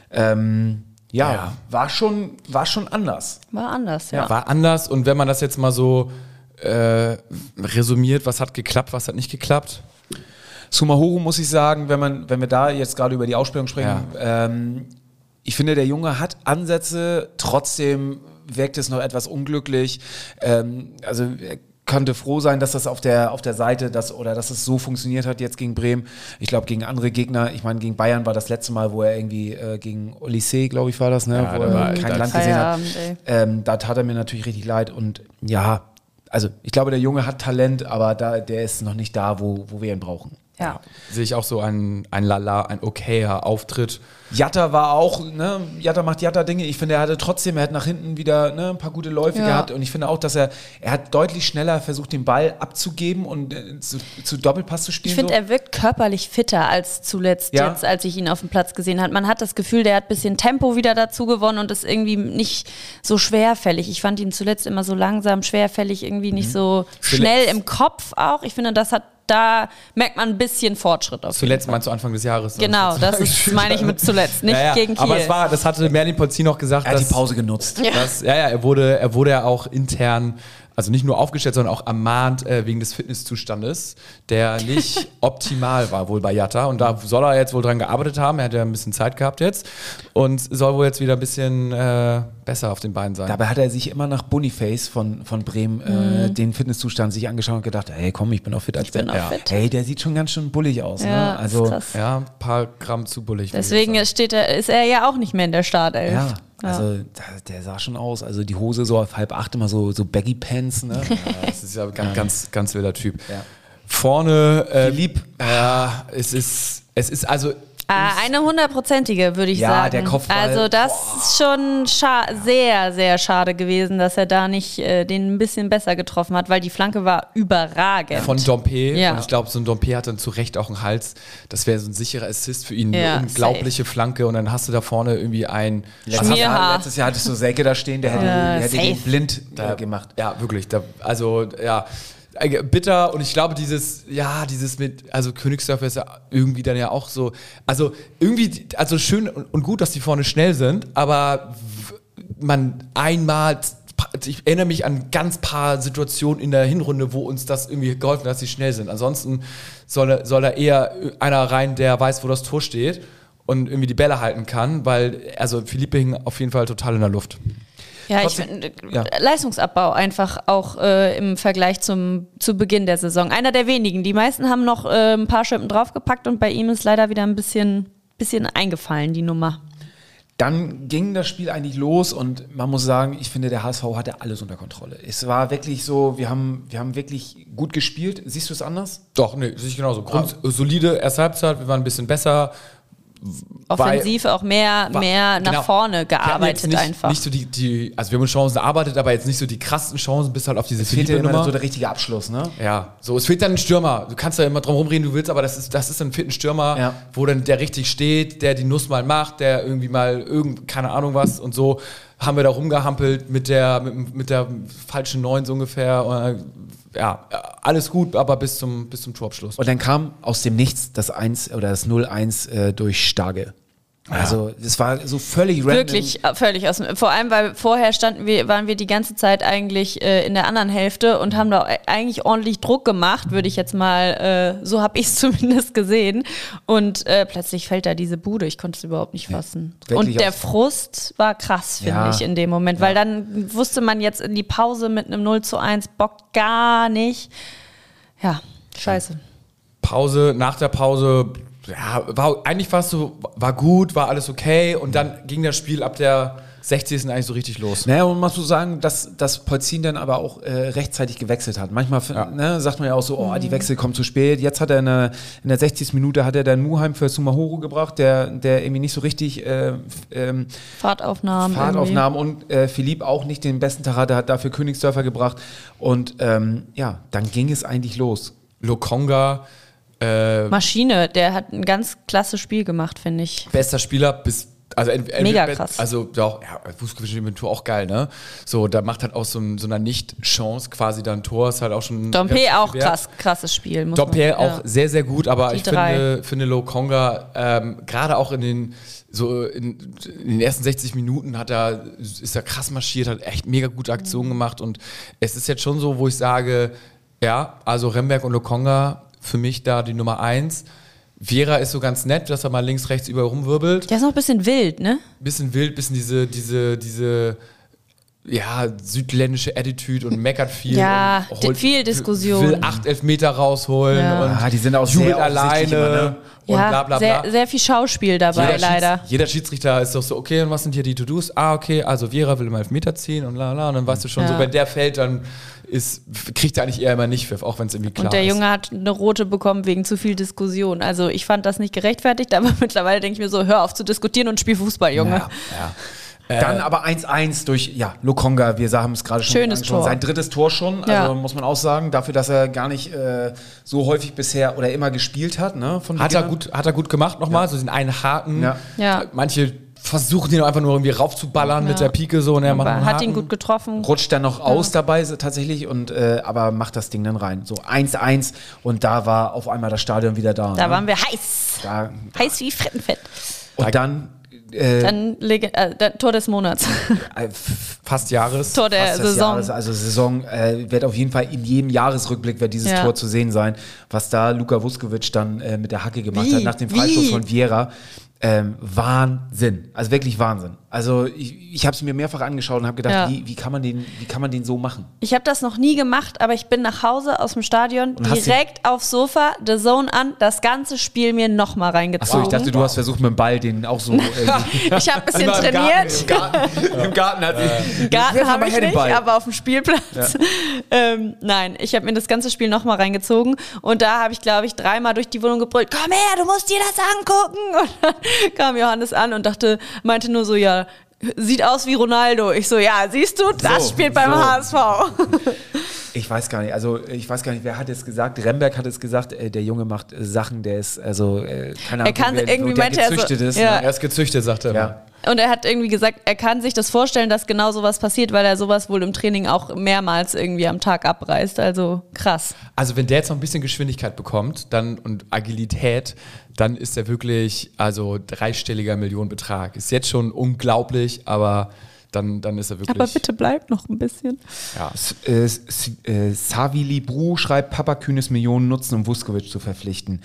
ähm, ja, Ja. War, schon, war schon anders. War anders, ja. War anders und wenn man das jetzt mal so äh, resümiert, was hat geklappt, was hat nicht geklappt? Sumahoro muss ich sagen, wenn, man, wenn wir da jetzt gerade über die Ausstellung sprechen, ähm, ich finde, der Junge hat Ansätze, trotzdem wirkt es noch etwas unglücklich. Ähm, also er könnte froh sein, dass das auf der, auf der Seite das, oder dass es so funktioniert hat jetzt gegen Bremen. Ich glaube, gegen andere Gegner, ich meine, gegen Bayern war das letzte Mal, wo er irgendwie äh, gegen Olysee, glaube ich, war das, ne? Ja, wo da er war- kein da- Land gesehen hat. Feierabend, ey. Ähm, da tat er mir natürlich richtig leid und ja, also ich glaube, der Junge hat Talent, aber da, der ist noch nicht da, wo, wo wir ihn brauchen. Ja. Sehe ich auch so ein, ein Lala, ein okayer Auftritt. Jatta war auch, ne, Jatta macht Jatta-Dinge. Ich finde, er hatte trotzdem, er hat nach hinten wieder ne, ein paar gute Läufe Ja. gehabt und ich finde auch, dass er, er hat deutlich schneller versucht, den Ball abzugeben und äh, zu, zu Doppelpass zu spielen. Ich finde, so. er wirkt körperlich fitter als zuletzt, Ja. jetzt, als ich ihn auf dem Platz gesehen habe. Man hat das Gefühl, der hat ein bisschen Tempo wieder dazu gewonnen und ist irgendwie nicht so schwerfällig. Ich fand ihn zuletzt immer so langsam, schwerfällig, irgendwie nicht so schnell im Kopf auch. Ich finde, das hat, da merkt man ein bisschen Fortschritt auf jeden Zuletzt Fall. meinst du Anfang des Jahres. Genau, das ist, meine ich mit zuletzt, nicht ja, ja. gegen Kiel. Aber es war, das hatte Merlin Ponzin noch gesagt, Er hat dass, die Pause genutzt. Ja. dass ja, ja, er wurde, er wurde ja auch intern, also nicht nur aufgestellt, sondern auch ermahnt äh, wegen des Fitnesszustandes, der nicht optimal war wohl bei Jatta. Und da soll er jetzt wohl dran gearbeitet haben. Er hat ja ein bisschen Zeit gehabt jetzt und soll wohl jetzt wieder ein bisschen äh, besser auf den Beinen sein. Dabei hat er sich immer nach Boniface von, von Bremen äh, den Fitnesszustand sich angeschaut und gedacht, hey komm, ich bin auch fit als bin der. auch fit. Hey, der sieht schon ganz schön bullig aus. ja, ne? Also, ist krass. Ja, ein paar Gramm zu bullig. würde ich Deswegen sagen. steht er, ist er ja auch nicht mehr in der Startelf. Ja, also da- der sah schon aus. Also die Hose so auf halb acht immer so, so Baggy Pants. Ne? Ja, das ist ja ganz, ganz, ganz wilder Typ. Ja. Vorne, äh, Philipp. Ja, es ist, es ist also. Ah, eine hundertprozentige, würde ich Ja, sagen. der Kopfball, Also das ist schon scha- sehr, sehr schade gewesen, dass er da nicht äh, den ein bisschen besser getroffen hat, weil die Flanke war überragend. Von Dompe. Ja. Und ich glaube, so ein Dompe hat dann zu Recht auch einen Hals. Das wäre so ein sicherer Assist für ihn. Ja, Eine unglaubliche Flanke. Und dann hast du da vorne irgendwie ein. Letztes Schmierhaar. Jahr, letztes Jahr hattest du Selke da stehen, der hätte, Ja, der hätte safe. den blind äh, gemacht. Ja, wirklich. Da, also, ja. äh, Bitter und ich glaube, dieses, ja, dieses mit, also Königsdörfer ist ja irgendwie dann ja auch so, also irgendwie, also schön und, und gut, dass die vorne schnell sind, aber w- man einmal, ich erinnere mich an ganz paar Situationen in der Hinrunde, wo uns das irgendwie geholfen hat, dass sie schnell sind. Ansonsten soll, er- soll da eher einer rein, der weiß, wo das Tor steht und irgendwie die Bälle halten kann, weil, also Philippe hing auf jeden Fall total in der Luft. Ja, ich Trotzdem- finde, ja. Leistungsabbau einfach auch äh, im Vergleich zum zu Beginn der Saison. Einer der wenigen. Die meisten haben noch äh, ein paar Schippen draufgepackt und bei ihm ist leider wieder ein bisschen, bisschen eingefallen, die Nummer. Dann ging das Spiel eigentlich los und man muss sagen, ich finde, der H S V hatte alles unter Kontrolle. Es war wirklich so, wir haben, wir haben wirklich gut gespielt. Siehst du es anders? Doch, nee, sehe ich genauso. Grund, solide erste Halbzeit, wir waren ein bisschen besser. Offensiv auch mehr, war- mehr nach genau. vorne Wir hatten gearbeitet jetzt nicht, einfach. Nicht so die, die, also wir haben Chancen erarbeitet, aber jetzt nicht so die krassen Chancen, bis halt auf diese Es fehlte immer Philippe-Nummer. so der richtige Abschluss, ne? Ja, so, es fehlt dann ein Stürmer. Du kannst ja immer drum rumreden, du willst, aber das ist, das ist ein fitten Stürmer, Ja. wo dann der richtig steht, der die Nuss mal macht, der irgendwie mal irgend, keine Ahnung was und so haben wir da rumgehampelt mit der, mit, mit der falschen Neun so ungefähr. Und, ja, alles gut, aber bis zum, bis zum Torabschluss. Und dann kam aus dem Nichts das eins oder das null eins äh, durch Starke. Also das war so völlig random. Wirklich äh, völlig aus dem, vor allem, weil vorher standen wir, waren wir die ganze Zeit eigentlich äh, in der anderen Hälfte und haben da eigentlich ordentlich Druck gemacht, würde ich jetzt mal, äh, so habe ich es zumindest gesehen. Und äh, plötzlich fällt da diese Bude, ich konnte es überhaupt nicht fassen. wirklich Und der auch- Frust war krass, finde Ja. ich, in dem Moment, weil dann wusste man jetzt in die Pause mit einem null zu eins Bock gar nicht. Ja, scheiße. Pause, nach der Pause, ja, war, eigentlich war es so, war gut, war alles okay und dann ging das Spiel ab der sechzig sind eigentlich so richtig los. Naja, und man muss so sagen, dass, dass Polzin dann aber auch äh, rechtzeitig gewechselt hat. Manchmal Ja. ne, sagt man ja auch so, oh, die Wechsel kommen zu spät. Jetzt hat er in der, in der sechzigsten Minute hat er dann Muheim für Sumahoro gebracht, der, der irgendwie nicht so richtig äh, ähm, Fahrtaufnahmen. Fahrtaufnahmen und äh, Philipp auch nicht den besten Tag hatte, hat dafür Königsdörfer gebracht. Und ähm, ja, dann ging es eigentlich los. Lokonga, äh, Maschine, der hat ein ganz klasse Spiel gemacht, finde ich. bester Spieler bis also ent- Mega ent- krass. Also auch ja, Fußballspieler auch geil, ne? So, da macht halt auch so, ein, so eine Nicht-Chance quasi dann Tor, ist halt auch schon Dompe relativ auch viel wert. krass, krasses Spiel. Muss Dompe man, auch ja. sehr, sehr gut, aber Die ich drei. finde, finde Lokonga, ähm, gerade auch in den so in, in den ersten sechzig Minuten hat er, ist er krass marschiert, hat echt mega gute Aktionen gemacht und es ist jetzt schon so, wo ich sage, ja, also Remberg und Lokonga für mich da die Nummer eins. Vera ist so ganz nett, dass er mal links, rechts überall rumwirbelt. Der ist noch ein bisschen wild, ne? Bisschen wild, bisschen diese, diese, diese ja, südländische Attitude und meckert viel. Ja, und di- viel Diskussion. Will acht Elfmeter rausholen Ja. und Ah, die sind auch jubelt sehr offensichtlich alleine immer, ne? und Ja, bla bla bla. Sehr, sehr viel Schauspiel dabei, jeder, leider. Schieds, jeder Schiedsrichter ist doch so, okay, und was sind hier die To-Dos? Ah, okay, also Vera will immer Elfmeter ziehen und la la, und dann weißt du schon Ja. so, wenn der fällt, dann ist, kriegt er eigentlich eher immer nicht Pfiff, auch wenn es irgendwie klar Und der ist. Junge hat eine rote bekommen wegen zu viel Diskussion. Also ich fand das nicht gerechtfertigt, aber mittlerweile denke ich mir so, hör auf zu diskutieren und spiel Fußball, Junge. Ja, ja. Dann aber eins eins durch ja, Lokonga, wir haben es gerade schon Schönes angesprochen. Tor. Sein drittes Tor schon, also Ja. muss man auch sagen, dafür, dass er gar nicht äh, so häufig bisher oder immer gespielt hat. Ne, von Hat er, Beginn an. gut, hat er gut gemacht nochmal, so den einen Haken. Ja. Ja. Manche versuchen ihn einfach nur irgendwie raufzuballern Ja. mit der Pike so und er macht Aber einen hat Haken. ihn gut getroffen. Rutscht dann noch aus dabei so tatsächlich, und äh, aber macht das Ding dann rein. So eins eins und da war auf einmal das Stadion wieder da. Da ne? waren wir heiß. da, Heiß wie Frittenfett. und dann äh, Dann Lege- äh, der Tor des Monats. äh, f- Fast Jahres. Tor der fast des Saison. Jahres, also Saison äh, wird auf jeden Fall in jedem Jahresrückblick wird dieses Ja. Tor zu sehen sein, was da Luka Vuskovic dann äh, mit der Hacke gemacht Wie? hat nach dem Wie? Freistoß von Vieira. Ähm, Wahnsinn, also wirklich Wahnsinn. Also ich, ich habe es mir mehrfach angeschaut und habe gedacht, Ja. wie, wie, kann man den, wie kann man den so machen? Ich habe das noch nie gemacht, aber ich bin nach Hause aus dem Stadion, Und hast direkt aufs Sofa, The Zone an, das ganze Spiel mir nochmal reingezogen. Achso, ich dachte, du hast versucht mit dem Ball den auch so irgendwie. Ich habe ein bisschen Immer im trainiert. Garten, im Garten, im Garten hat sie. Garten Wirf mal habe ich her den nicht, Ball. aber auf dem Spielplatz. Ähm, nein, ich habe mir das ganze Spiel nochmal reingezogen und da habe ich, glaube ich, dreimal durch die Wohnung gebrüllt, komm her, du musst dir das angucken. Und dann kam Johannes an und dachte, meinte nur so, ja, sieht aus wie Ronaldo. Ich so, ja, siehst du, das So, spielt beim so. H S V. Ich weiß gar nicht, also ich weiß gar nicht, wer hat es gesagt? Remberg hat es gesagt, äh, der Junge macht äh, Sachen, der ist, also, äh, keine Ahnung, Er kann wer, irgendwie, der meinte er so, gezüchtet ist. ja. Ne? Er ist gezüchtet, sagt er. Ja. Und er hat irgendwie gesagt, er kann sich das vorstellen, dass genau sowas passiert, weil er sowas wohl im Training auch mehrmals irgendwie am Tag abreißt. Also krass. Also wenn der jetzt noch ein bisschen Geschwindigkeit bekommt dann und Agilität, dann ist er wirklich, also dreistelliger Millionenbetrag. Ist jetzt schon unglaublich, aber dann, dann ist er wirklich... Aber bitte bleibt noch ein bisschen. Ja. S- äh, S- äh, Savili Bru schreibt, Papa Kühnes Millionen nutzen, um Vuskovic zu verpflichten.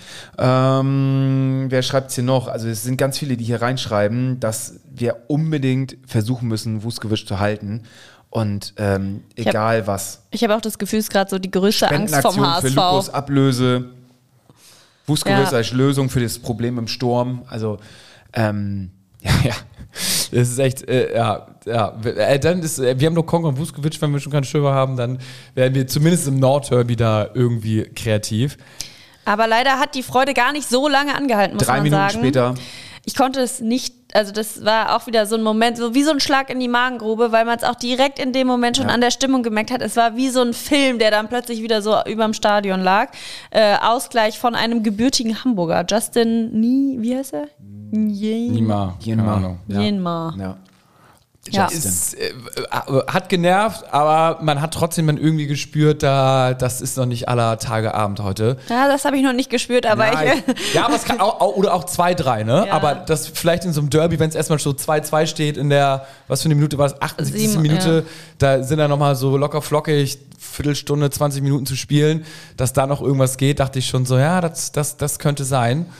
Ähm, wer schreibt es hier noch? Also es sind ganz viele, die hier reinschreiben, dass wir unbedingt versuchen müssen, Vuskovic zu halten. Und ähm, hab- egal was. Ich habe auch das Gefühl, es ist gerade so die größte Angst vom Spendenaktion H für S Lukos V. Ablöse. Vuskovic Ja. als Lösung für das Problem im Sturm. Also ähm, Ja, ja. Das ist echt, äh, ja, ja. Äh, dann ist, äh, wir haben noch Kongo und Vuskovic, wenn wir schon keinen Stürmer haben, dann werden wir zumindest im Nordderby da irgendwie kreativ. Aber leider hat die Freude gar nicht so lange angehalten, muss drei man Minuten sagen. später. Ich konnte es nicht, also das war auch wieder so ein Moment, so wie so ein Schlag in die Magengrube, weil man es auch direkt in dem Moment schon Ja. an der Stimmung gemerkt hat. Es war wie so ein Film, der dann plötzlich wieder so überm Stadion lag. Äh, Ausgleich von einem gebürtigen Hamburger, Justin Nie, wie heißt er? Jen- Nima. Keine Ahnung. Ja. Jenmar. Ja. Ja. Justin. Ist, äh, äh, hat genervt, aber man hat trotzdem dann irgendwie gespürt, da, das ist noch nicht aller Tage Abend heute. Ja, das habe ich noch nicht gespürt, aber Nein. ich. Ja, aber es kann auch, auch oder auch zwei drei, ne? Ja. Aber das vielleicht in so einem Derby, wenn es erstmal so zwei zwei steht in der, was für eine Minute war es, achtundsiebzigste Sieben, Minute, da sind dann nochmal so locker flockig, Viertelstunde, zwanzig Minuten zu spielen, dass da noch irgendwas geht, dachte ich schon so, ja, das, das, das könnte sein.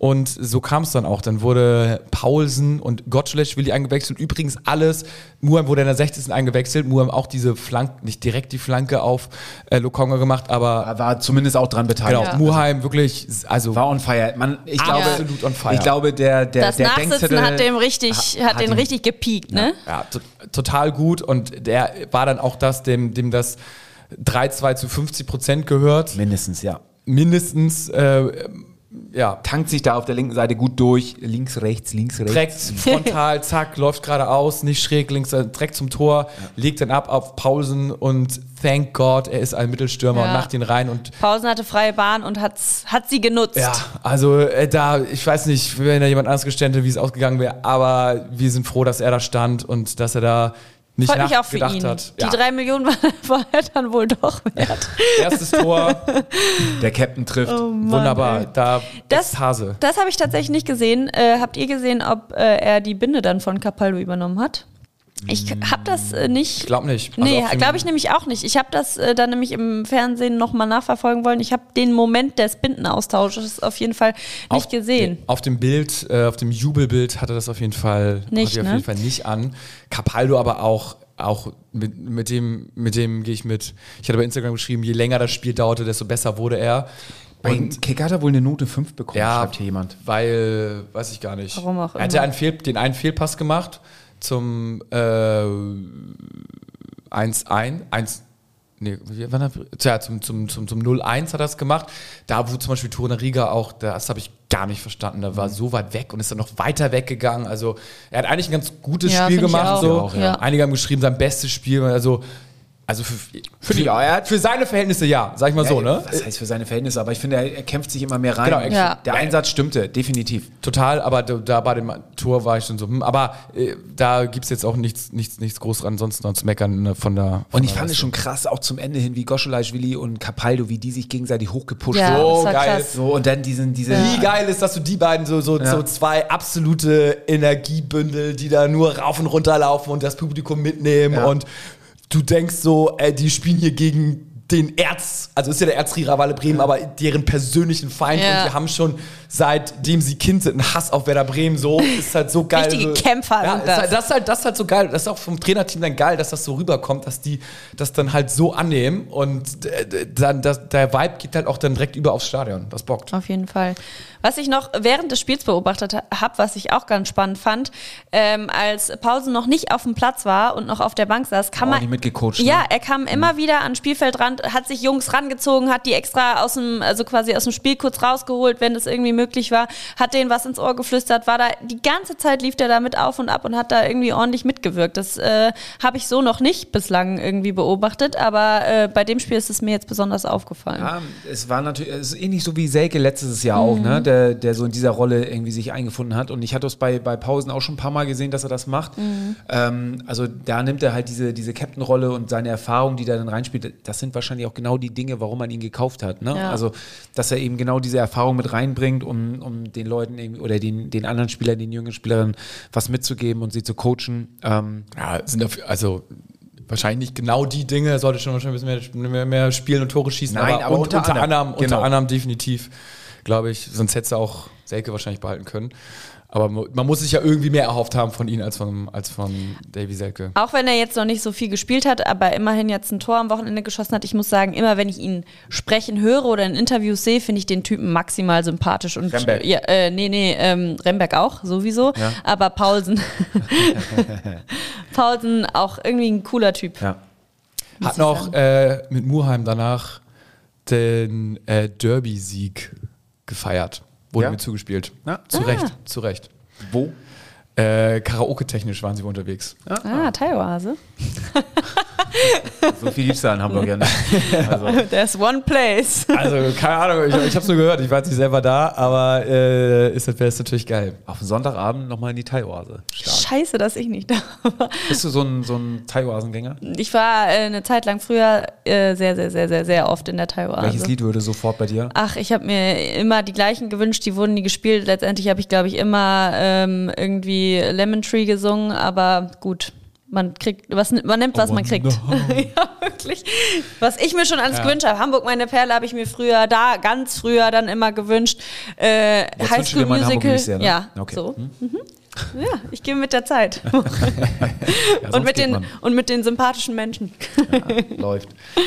Und so kam es dann auch. Dann wurde Paulsen und Gottschalk-Willi eingewechselt. Übrigens alles. Muheim wurde in der sechzigsten eingewechselt. Muheim auch diese Flanke, nicht direkt die Flanke auf äh, Lokonga gemacht, aber war zumindest auch dran beteiligt. genau, Ja. Muheim wirklich, also War on fire. Man, ich glaube, absolut on fire. Ich glaube, der, der, Das der Nachsitzen Denkzettel hat dem richtig, ha- hat den ihn- richtig gepiekt, ne? Ja, to- total gut. Und der war dann auch das, dem, dem das drei zwei zu fünfzig Prozent gehört. Mindestens, ja. Mindestens, äh, ja, Tankt sich da auf der linken Seite gut durch. Links, rechts, links, rechts. direkt frontal, zack, läuft geradeaus, nicht schräg links, äh, direkt zum Tor, legt dann ab auf Paulsen und thank God, er ist ein Mittelstürmer Ja. und macht ihn rein und Pausen hatte freie Bahn und hat's, hat sie genutzt. ja, also äh, da, ich weiß nicht, wenn da jemand anders gestanden hätte, wie es ausgegangen wäre, aber wir sind froh, dass er da stand und dass er da nicht Freut mich auch für nachgedacht ihn. hat. Die Ja. drei Millionen waren war er dann wohl doch wert. Erstes Tor, Der Captain trifft. wunderbar, ey. da Das, Ekstase. das habe ich tatsächlich nicht gesehen. Äh, habt ihr gesehen, ob äh, er die Binde dann von Capaldo übernommen hat? Ich habe das äh, nicht. Ich glaube nicht. Also Nee, auf dem- glaube ich nämlich auch nicht. Ich habe das äh, dann nämlich im Fernsehen nochmal nachverfolgen wollen. Ich habe den Moment des Bindenaustausches auf jeden Fall nicht auf, gesehen. Auf dem Bild, äh, auf dem Jubelbild hatte das auf jeden Fall Nicht, hatte er auf ne? jeden Fall nicht an. Capaldo aber auch, auch mit, mit dem, mit dem gehe ich mit. Ich hatte bei Instagram geschrieben, je länger das Spiel dauerte, desto besser wurde er. Und Kick hat er wohl eine Note fünf bekommen, Ja, schreibt hier jemand. weil, weiß ich gar nicht. Warum auch Er hatte immer. einen Fehl, den einen Fehlpass gemacht zum äh, eins eins. Nee, wie war das? Tja, zum, zum, zum, zum null eins hat er es gemacht. Da, wo zum Beispiel Torunariga auch, das habe ich gar nicht verstanden. Da war so weit weg und ist dann noch weiter weggegangen. Also, er hat eigentlich ein ganz gutes Ja, Spiel find ich gemacht. auch. So. Auch, ja. Einige haben geschrieben, sein bestes Spiel. Also, also für, für, die, für seine Verhältnisse ja, sag ich mal so, ne? Was heißt für seine Verhältnisse? Aber ich finde, er, er kämpft sich immer mehr rein. Genau, Und ja. Der Einsatz stimmte, definitiv. Total, aber da, da bei dem Tor war ich schon so, hm, aber äh, da gibt es jetzt auch nichts, nichts, nichts groß ansonsten noch zu meckern ne, von der. Von Und ich der fand es Leistung. schon krass, auch zum Ende hin, wie Goschelaischwili und Capaldo, wie die sich gegenseitig hochgepusht Ja, so, das war geil. krass. so und dann diesen, diese. Wie geil ist, dass du die beiden so, so, Ja. so zwei absolute Energiebündel, die da nur rauf und runter laufen und das Publikum mitnehmen Ja. und du denkst so, ey, die spielen hier gegen den Erz, also ist ja der Erzrivale Bremen, aber deren persönlichen Feind Ja. und die haben schon seitdem sie Kind sind einen Hass auf Werder Bremen, so ist halt so geil. Richtige so, Kämpfer ja, sind ist das. Halt, das, ist halt, das ist halt so geil, das ist auch vom Trainerteam dann geil, dass das so rüberkommt, dass die das dann halt so annehmen und äh, dann das, der Vibe geht halt auch dann direkt über aufs Stadion, das bockt. Auf jeden Fall. Was ich noch während des Spiels beobachtet habe, was ich auch ganz spannend fand, ähm, als Pausen noch nicht auf dem Platz war und noch auf der Bank saß, kam Auch er. nicht mitgecoacht, ne? Ja, er kam immer wieder ans Spielfeldrand, hat sich Jungs rangezogen, hat die extra aus dem, also quasi aus dem Spiel kurz rausgeholt, wenn das irgendwie möglich war, hat denen was ins Ohr geflüstert, war da die ganze Zeit lief der da mit auf und ab und hat da irgendwie ordentlich mitgewirkt. Das äh, habe ich so noch nicht bislang irgendwie beobachtet, aber äh, bei dem Spiel ist es mir jetzt besonders aufgefallen. Ja, es war natürlich, es ist ähnlich so wie Selke letztes Jahr auch, ne? Der, der so in dieser Rolle irgendwie sich eingefunden hat. Und ich hatte es bei, bei Pausen auch schon ein paar Mal gesehen, dass er das macht. Ähm, also da nimmt er halt diese, diese Captain-Rolle und seine Erfahrung, die da dann reinspielt. Das sind wahrscheinlich auch genau die Dinge, warum man ihn gekauft hat. Ne? Ja. Also, dass er eben genau diese Erfahrung mit reinbringt, um, um den Leuten irgendwie, oder den, den anderen Spielern, den jungen Spielerinnen was mitzugeben und sie zu coachen. Ähm, Ja, sind dafür, also wahrscheinlich nicht genau die Dinge, er sollte schon wahrscheinlich ein bisschen mehr, mehr, mehr spielen und Tore schießen. Nein, aber und, unter unter, anderem, anderem, unter genau. anderem definitiv, glaube ich. Sonst hätte er auch Selke wahrscheinlich behalten können. Aber mo- man muss sich ja irgendwie mehr erhofft haben von ihm als von, als von Davy Selke. Auch wenn er jetzt noch nicht so viel gespielt hat, aber immerhin jetzt ein Tor am Wochenende geschossen hat. Ich muss sagen, immer wenn ich ihn sprechen höre oder in Interviews sehe, finde ich den Typen maximal sympathisch. Und Remberg. Ja, äh, nee, nee, ähm, Remberg auch, sowieso. Ja. Aber Paulsen. Paulsen auch irgendwie ein cooler Typ. ja. Hat noch äh, mit Muheim danach den äh, Derby-Sieg gefeiert. Wurde Ja? mir zugespielt. Ja. Zu Recht, zu Recht. Wo? Äh, Karaoke-technisch waren sie unterwegs. Ah, Thai-Oase. So viel gibt's da in Hamburg ja nicht. Also, There's one place. Also, keine Ahnung, ich, ich habe es nur gehört, ich war jetzt nicht selber da, aber äh, ist, wäre es natürlich geil. auf den Sonntagabend nochmal in die Thai-Oase. Stark. Scheiße, dass ich nicht da war. Bist du so ein, so ein Thai-Oasengänger? Ich war äh, eine Zeit lang früher äh, sehr, sehr, sehr, sehr, sehr oft in der Thai-Oase. Welches Lied würde sofort bei dir? Ach, ich habe mir immer die gleichen gewünscht, die wurden nie gespielt. Letztendlich habe ich, glaube ich, immer ähm, irgendwie Lemon Tree gesungen, aber gut, Man kriegt, was, man nimmt, was Oh man kriegt. no. Ja, wirklich. Was ich mir schon alles Ja. gewünscht habe. Hamburg, meine Perle, habe ich mir früher, da ganz früher dann immer gewünscht. Äh, Jetzt High wünschst du School dir mein Hamburg Musical. nicht sehr, ne? Ja, Okay. so. Hm? Mhm. Ja, ich gehe mit der Zeit. Ja, und, sonst mit geht den, man. und mit den sympathischen Menschen. Läuft.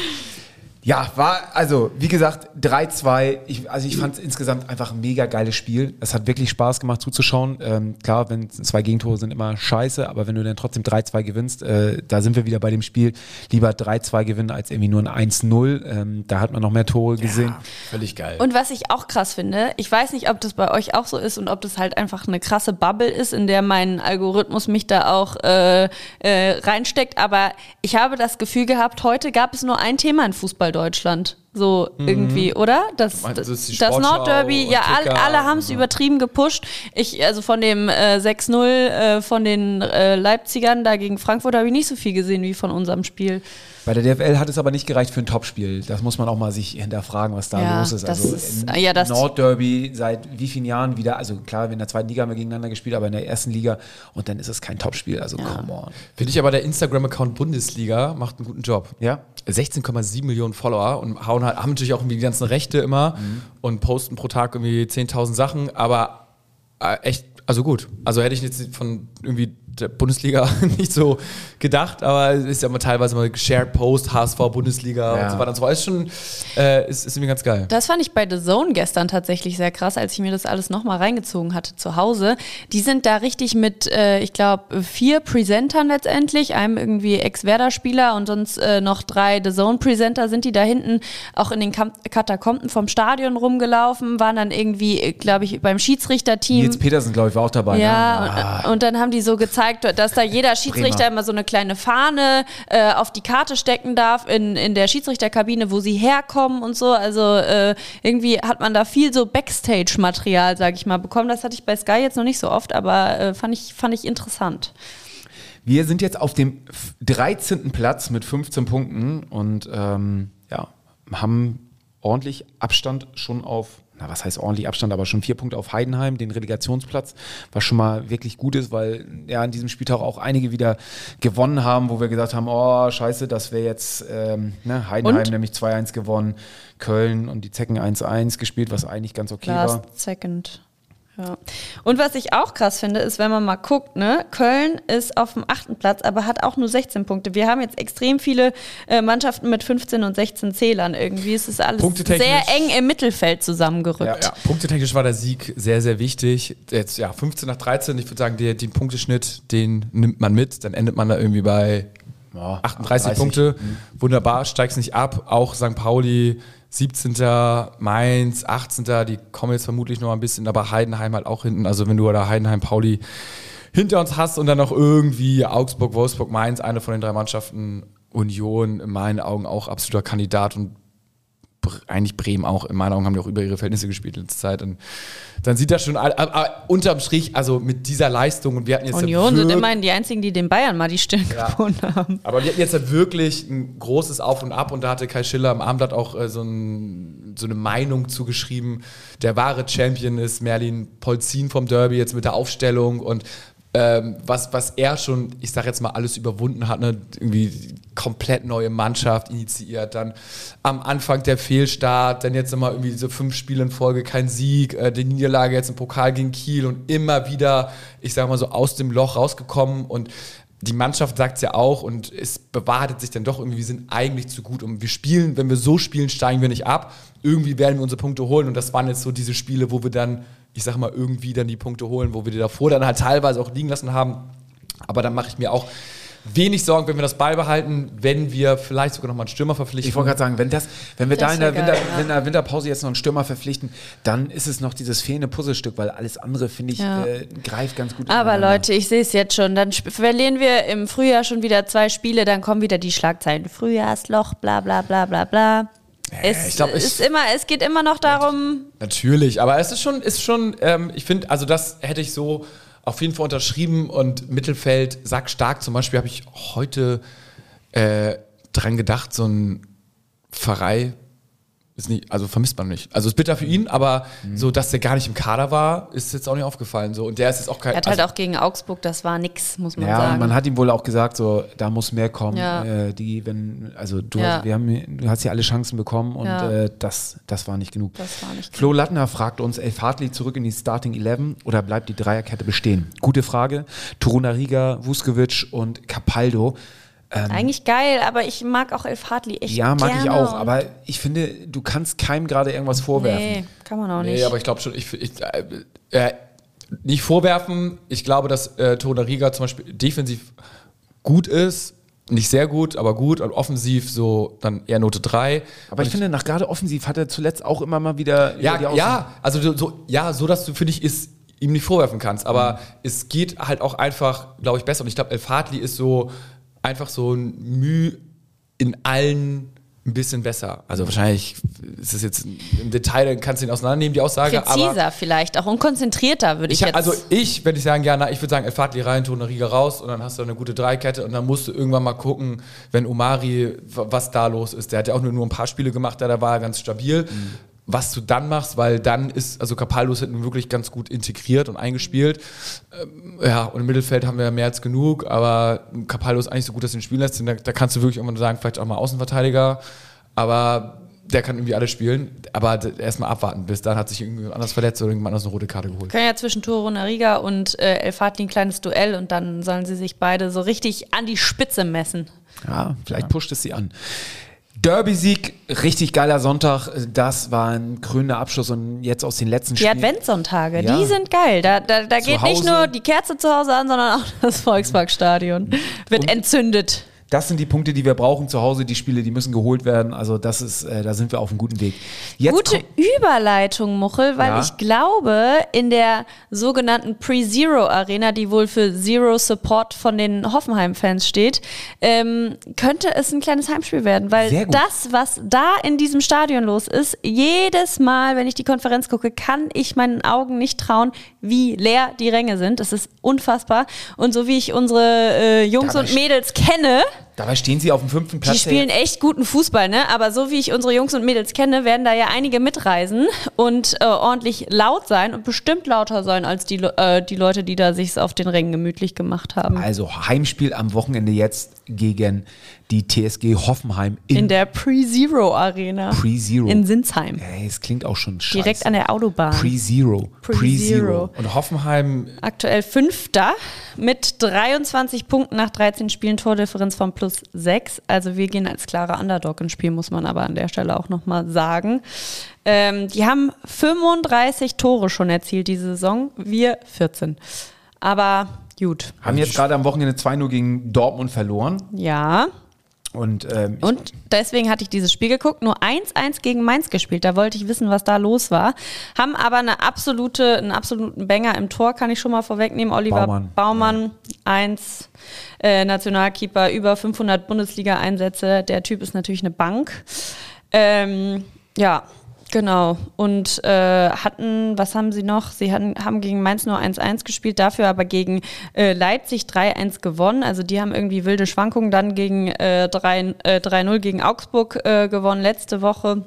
Ja, war, also, wie gesagt, drei zwei. Ich, also, ich fand es insgesamt einfach ein mega geiles Spiel. Es hat wirklich Spaß gemacht zuzuschauen. Ähm, klar, wenn zwei Gegentore sind immer scheiße, aber wenn du dann trotzdem drei zwei gewinnst, äh, da sind wir wieder bei dem Spiel. Lieber drei zwei gewinnen als irgendwie nur ein eins null. Ähm, da hat man noch mehr Tore gesehen. Ja, völlig geil. Und was ich auch krass finde, ich weiß nicht, ob das bei euch auch so ist und ob das halt einfach eine krasse Bubble ist, in der mein Algorithmus mich da auch äh, äh, reinsteckt, aber ich habe das Gefühl gehabt, heute gab es nur ein Thema in Fußball Deutschland. So irgendwie, oder? Das, meinst, das, das ist die das Sportschau Nordderby, und ja, all, Kicker, alle haben es ja. übertrieben gepusht. Ich, also von dem äh, sechs null äh, von den äh, Leipzigern da gegen Frankfurt habe ich nicht so viel gesehen wie von unserem Spiel. Bei der D F L hat es aber nicht gereicht für ein Topspiel. Das muss man auch mal sich hinterfragen, was da Ja, los ist. das Also ist- in ja, das- Nordderby seit wie vielen Jahren wieder, also klar, in der zweiten Liga haben wir gegeneinander gespielt, aber in der ersten Liga und dann ist es kein Topspiel, also come on. Finde ich aber, der Instagram-Account Bundesliga macht einen guten Job. Ja? sechzehn Komma sieben Millionen Follower und hauen halt, haben natürlich auch irgendwie die ganzen Rechte immer Mhm. und posten pro Tag irgendwie zehntausend Sachen, aber äh, echt, also gut. Also hätte ich jetzt von irgendwie der Bundesliga nicht so gedacht, aber es ist ja immer teilweise mal geshared Post, H S V, Bundesliga Ja. und so weiter und so fort. Ist schon, äh, ist, ist irgendwie ganz geil. Das fand ich bei The Zone gestern tatsächlich sehr krass, als ich mir das alles nochmal reingezogen hatte zu Hause. Die sind da richtig mit, äh, ich glaube, vier Presentern letztendlich, einem irgendwie Ex-Werder-Spieler und sonst äh, noch drei The Zone-Presenter sind die da hinten auch in den Kam- Katakomben vom Stadion rumgelaufen, waren dann irgendwie, glaube ich, beim Schiedsrichterteam. Nils Petersen, glaube ich, war auch dabei. Ja, Ne? Ah, und, und dann haben die so gezeigt, dass da jeder Schiedsrichter Bremer. immer so eine kleine Fahne äh, auf die Karte stecken darf in, in der Schiedsrichterkabine, wo sie herkommen und so. Also äh, irgendwie hat man da viel so Backstage-Material, sag ich mal, bekommen. Das hatte ich bei Sky jetzt noch nicht so oft, aber äh, fand ich, fand ich interessant. Wir sind jetzt auf dem dreizehnten Platz mit fünfzehn Punkten und ähm, ja, haben ordentlich Abstand schon auf, na was heißt ordentlich Abstand, aber schon vier Punkte auf Heidenheim, den Relegationsplatz, was schon mal wirklich gut ist, weil ja in diesem Spieltag auch einige wieder gewonnen haben, wo wir gesagt haben, oh scheiße, das wäre jetzt ähm, ne, Heidenheim Und? nämlich zwei eins gewonnen, Köln und die Zecken eins eins gespielt, was eigentlich ganz okay war. Last second. Ja. Und was ich auch krass finde, ist, wenn man mal guckt, ne, Köln ist auf dem achten Platz, aber hat auch nur sechzehn Punkte. Wir haben jetzt extrem viele äh, Mannschaften mit fünfzehn und sechzehn Zählern irgendwie. Es ist alles Punktetechnisch- sehr eng im Mittelfeld zusammengerückt. Ja, punktetechnisch war der Sieg sehr, sehr wichtig. Jetzt ja, fünfzehn nach dreizehn, ich würde sagen, der, den Punkteschnitt, den nimmt man mit, dann endet man da irgendwie bei Ja, achtunddreißig achtunddreißig. Punkte. Wunderbar, steigst nicht ab. Auch Sankt Pauli, siebzehnter Mainz, achtzehnter Die kommen jetzt vermutlich noch ein bisschen, aber Heidenheim halt auch hinten. Also wenn du da Heidenheim, Pauli hinter uns hast und dann noch irgendwie Augsburg, Wolfsburg, Mainz, eine von den drei Mannschaften, Union in meinen Augen auch absoluter Kandidat und Bre- eigentlich Bremen auch. In meinen Augen haben die auch über ihre Verhältnisse gespielt in letzter Zeit. Und dann sieht das schon, all- aber, aber unterm Strich, also mit dieser Leistung und wir hatten jetzt Union ja sind wirk- immerhin die einzigen, die den Bayern mal die Stirn geboten haben. aber wir hatten jetzt halt wirklich ein großes Auf und Ab und da hatte Kai Schiller im Abendblatt auch äh, so, ein, so eine Meinung zugeschrieben. Der wahre Champion ist Merlin Polzin vom Derby jetzt mit der Aufstellung und ähm, was, was er schon, ich sag jetzt mal, alles überwunden hat, ne? Irgendwie komplett neue Mannschaft initiiert, dann am Anfang der Fehlstart, dann jetzt nochmal irgendwie so fünf Spiele in Folge kein Sieg, äh, die Niederlage jetzt im Pokal gegen Kiel und immer wieder, ich sag mal so, aus dem Loch rausgekommen und die Mannschaft sagt es ja auch und es bewahrheitet sich dann doch irgendwie, wir sind eigentlich zu gut und wir spielen, wenn wir so spielen, steigen wir nicht ab. Irgendwie werden wir unsere Punkte holen und das waren jetzt so diese Spiele, wo wir dann, ich sag mal, irgendwie dann die Punkte holen, wo wir die davor dann halt teilweise auch liegen lassen haben. Aber dann mache ich mir auch wenig Sorgen, wenn wir das beibehalten, wenn wir vielleicht sogar noch mal einen Stürmer verpflichten. Ich wollte gerade sagen, wenn, das, wenn wir Das da in der, wär Winter, geil, ja. in der Winterpause jetzt noch einen Stürmer verpflichten, dann ist es noch dieses fehlende Puzzlestück, weil alles andere, finde ich, Ja. äh, greift ganz gut Aber ineinander. Leute, ich sehe es jetzt schon. Dann sp- verlieren wir im Frühjahr schon wieder zwei Spiele, dann kommen wieder die Schlagzeilen. Frühjahrsloch, bla bla bla bla bla. Es, ich glaub, ich- ist immer, es geht immer noch darum, Natürlich, aber es ist schon, ist schon, ähm, ich finde, also das hätte ich so auf jeden Fall unterschrieben und Mittelfeld, sackstark zum Beispiel, habe ich heute äh, dran gedacht, so ein Pfarrei ist nicht, also vermisst man nicht. Also ist bitter für ihn, aber mhm. so, dass der gar nicht im Kader war, ist jetzt auch nicht aufgefallen. So. Und der ist jetzt auch kein. Er hat also, halt auch gegen Augsburg, das war nix, muss man ja, sagen. Ja, man hat ihm wohl auch gesagt, so, da muss mehr kommen. Ja. Äh, die, wenn, also du, Ja. hast, wir haben, du hast ja alle Chancen bekommen und Ja. äh, das, das war nicht genug. Das war nicht Flo Lattner fragt uns, El Fadli zurück in die Starting Eleven oder bleibt die Dreierkette bestehen? Gute Frage. Torunariga, Vuskovic und Capaldo. Ähm, Eigentlich geil, aber ich mag auch El Fadli echt ja, mag gerne. ich auch, aber ich finde, du kannst keinem gerade irgendwas vorwerfen. Nee, kann man auch nicht. Nee, aber ich glaube schon, ich, ich äh, äh, nicht vorwerfen. Ich glaube, dass äh, Torunariga zum Beispiel defensiv gut ist. Nicht sehr gut, aber gut. Und offensiv so dann eher Note drei. Aber ich, ich finde, nach gerade offensiv hat er zuletzt auch immer mal wieder. Ja, die ja, also so, so, ja, so dass du, finde ich, ist, ihm nicht vorwerfen kannst. Aber mhm. es geht halt auch einfach, glaube ich, besser. Und ich glaube, El Fadli ist so einfach so ein Mühe in allen ein bisschen besser. Also wahrscheinlich ist es jetzt im Detail, dann kannst du ihn auseinandernehmen, die Aussage. Präziser aber vielleicht auch und konzentrierter, würde ich, ich jetzt... Also ich, wenn ich sagen, ja, na, ich würde sagen, El Fadli rein, Torunariga raus und dann hast du eine gute Dreikette und dann musst du irgendwann mal gucken, wenn Omari, was da los ist. Der hat ja auch nur, nur ein paar Spiele gemacht, da war er ganz stabil. Mhm. Was du dann machst, weil dann ist, also Capaldo ist hinten wirklich ganz gut integriert und eingespielt. Ähm, ja, und im Mittelfeld haben wir mehr als genug, aber Capaldo ist eigentlich so gut, dass du ihn spielen lässt. Da, da kannst du wirklich irgendwann sagen, vielleicht auch mal Außenverteidiger, aber der kann irgendwie alles spielen. Aber erstmal abwarten, bis dann hat sich irgendjemand anders verletzt oder irgendjemand anders eine rote Karte geholt. Können ja zwischen Torunariga und äh, El Fadli ein kleines Duell und dann sollen sie sich beide so richtig an die Spitze messen. Ja, vielleicht ja. pusht es sie an. Derby-Sieg, richtig geiler Sonntag, das war ein krönender Abschluss und jetzt aus den letzten die Spielen. Die Adventssonntage, ja. die sind geil. Da, da, da geht Hause. nicht nur die Kerze zu Hause an, sondern auch das Volksparkstadion wird und entzündet. Das sind die Punkte, die wir brauchen zu Hause. Die Spiele, die müssen geholt werden. Also das ist, äh, da sind wir auf einem guten Weg. Jetzt Gute Überleitung, Muchel, weil ja. ich glaube, in der sogenannten Pre-Zero Arena, die wohl für Zero Support von den Hoffenheim-Fans steht, ähm, könnte es ein kleines Heimspiel werden, weil das, was da in diesem Stadion los ist, jedes Mal, wenn ich die Konferenz gucke, kann ich meinen Augen nicht trauen, wie leer die Ränge sind. Das ist unfassbar. Und so wie ich unsere äh, Jungs Dabei und Mädels kenne, Dabei stehen sie auf dem fünften Platz. Die spielen echt guten Fußball, ne? Aber so wie ich unsere Jungs und Mädels kenne, werden da ja einige mitreisen und äh, ordentlich laut sein und bestimmt lauter sein als die, äh, die Leute, die da sich auf den Rängen gemütlich gemacht haben. Also Heimspiel am Wochenende jetzt gegen die T S G Hoffenheim in, in der Pre-Zero Arena. Pre-Zero. In Sinsheim. Ey, es klingt auch schon scheiße. Direkt an der Autobahn. Pre-Zero. Pre-Zero. Und Hoffenheim aktuell Fünfter mit dreiundzwanzig Punkten nach dreizehn Spielen, Tordifferenz von plus sechs. Also wir gehen als klarer Underdog ins Spiel, muss man aber an der Stelle auch nochmal sagen. Ähm, die haben fünfunddreißig Tore schon erzielt diese Saison, wir vierzehn. Aber gut. Haben jetzt gerade am Wochenende zwei null gegen Dortmund verloren. Ja. Und, ähm, und deswegen hatte ich dieses Spiel geguckt, nur eins eins gegen Mainz gespielt, da wollte ich wissen, was da los war. Haben aber eine absolute, einen absoluten Banger im Tor, kann ich schon mal vorwegnehmen. Oliver Baumann, Baumann eins, äh, Nationalkeeper, über fünfhundert Bundesliga-Einsätze. Der Typ ist natürlich eine Bank. Ähm, ja, genau. Und äh, hatten, was haben sie noch? Sie hatten, haben gegen Mainz nur eins eins gespielt, dafür aber gegen äh, Leipzig drei eins gewonnen. Also die haben irgendwie wilde Schwankungen. Dann gegen äh, drei null gegen Augsburg äh, gewonnen letzte Woche.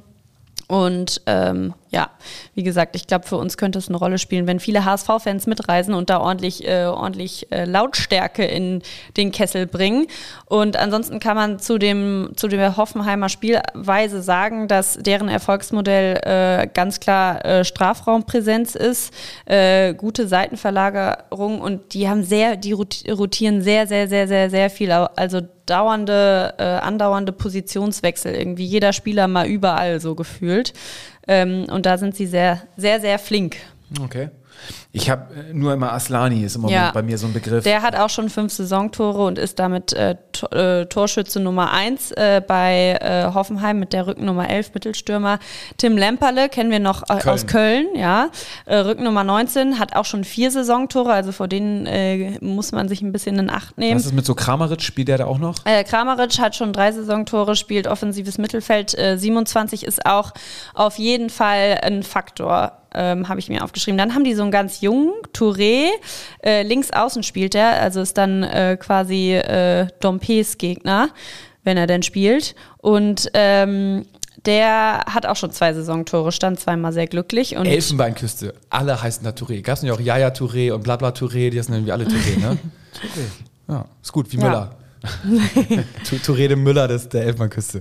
Und ähm, ja, wie gesagt, ich glaube, für uns könnte es eine Rolle spielen, wenn viele H S V-Fans mitreisen und da ordentlich, äh, ordentlich äh, Lautstärke in den Kessel bringen. Und ansonsten kann man zu dem zu der Hoffenheimer Spielweise sagen, dass deren Erfolgsmodell äh, ganz klar äh, Strafraumpräsenz ist, äh, gute Seitenverlagerung und die haben sehr, die rotieren sehr, sehr, sehr, sehr, sehr viel. Also dauernde, äh, andauernde Positionswechsel irgendwie. Jeder Spieler mal überall so gefühlt. Ähm, und da sind sie sehr, sehr, sehr flink. Okay. Ich habe nur immer Aslani, ist im Moment ja, bei mir so ein Begriff. Der hat auch schon fünf Saisontore und ist damit äh, Tor, äh, Torschütze Nummer eins äh, bei äh, Hoffenheim mit der Rückennummer elf, Mittelstürmer. Tim Lemperle kennen wir noch äh, Köln. aus Köln, ja. Äh, Rückennummer neunzehn, hat auch schon vier Saisontore, also vor denen äh, muss man sich ein bisschen in Acht nehmen. Was ist mit so Kramaric, spielt der da auch noch? Äh, Kramaric hat schon drei Saisontore, spielt offensives Mittelfeld, äh, siebenundzwanzig ist auch auf jeden Fall ein Faktor. Ähm, habe ich mir aufgeschrieben. Dann haben die so einen ganz jungen, Touré, äh, links außen spielt er, also ist dann äh, quasi äh, Dompés Gegner, wenn er denn spielt. Und ähm, der hat auch schon zwei Saisontore, stand zweimal sehr glücklich. Und Elfenbeinküste, alle heißen da Touré. Gab es nicht auch Yaya Touré und Blabla Touré, die heißen irgendwie alle Touré, ne? Touré. Ja, ist gut, wie Ja. Müller. Touré de Müller des, der Elfenbeinküste.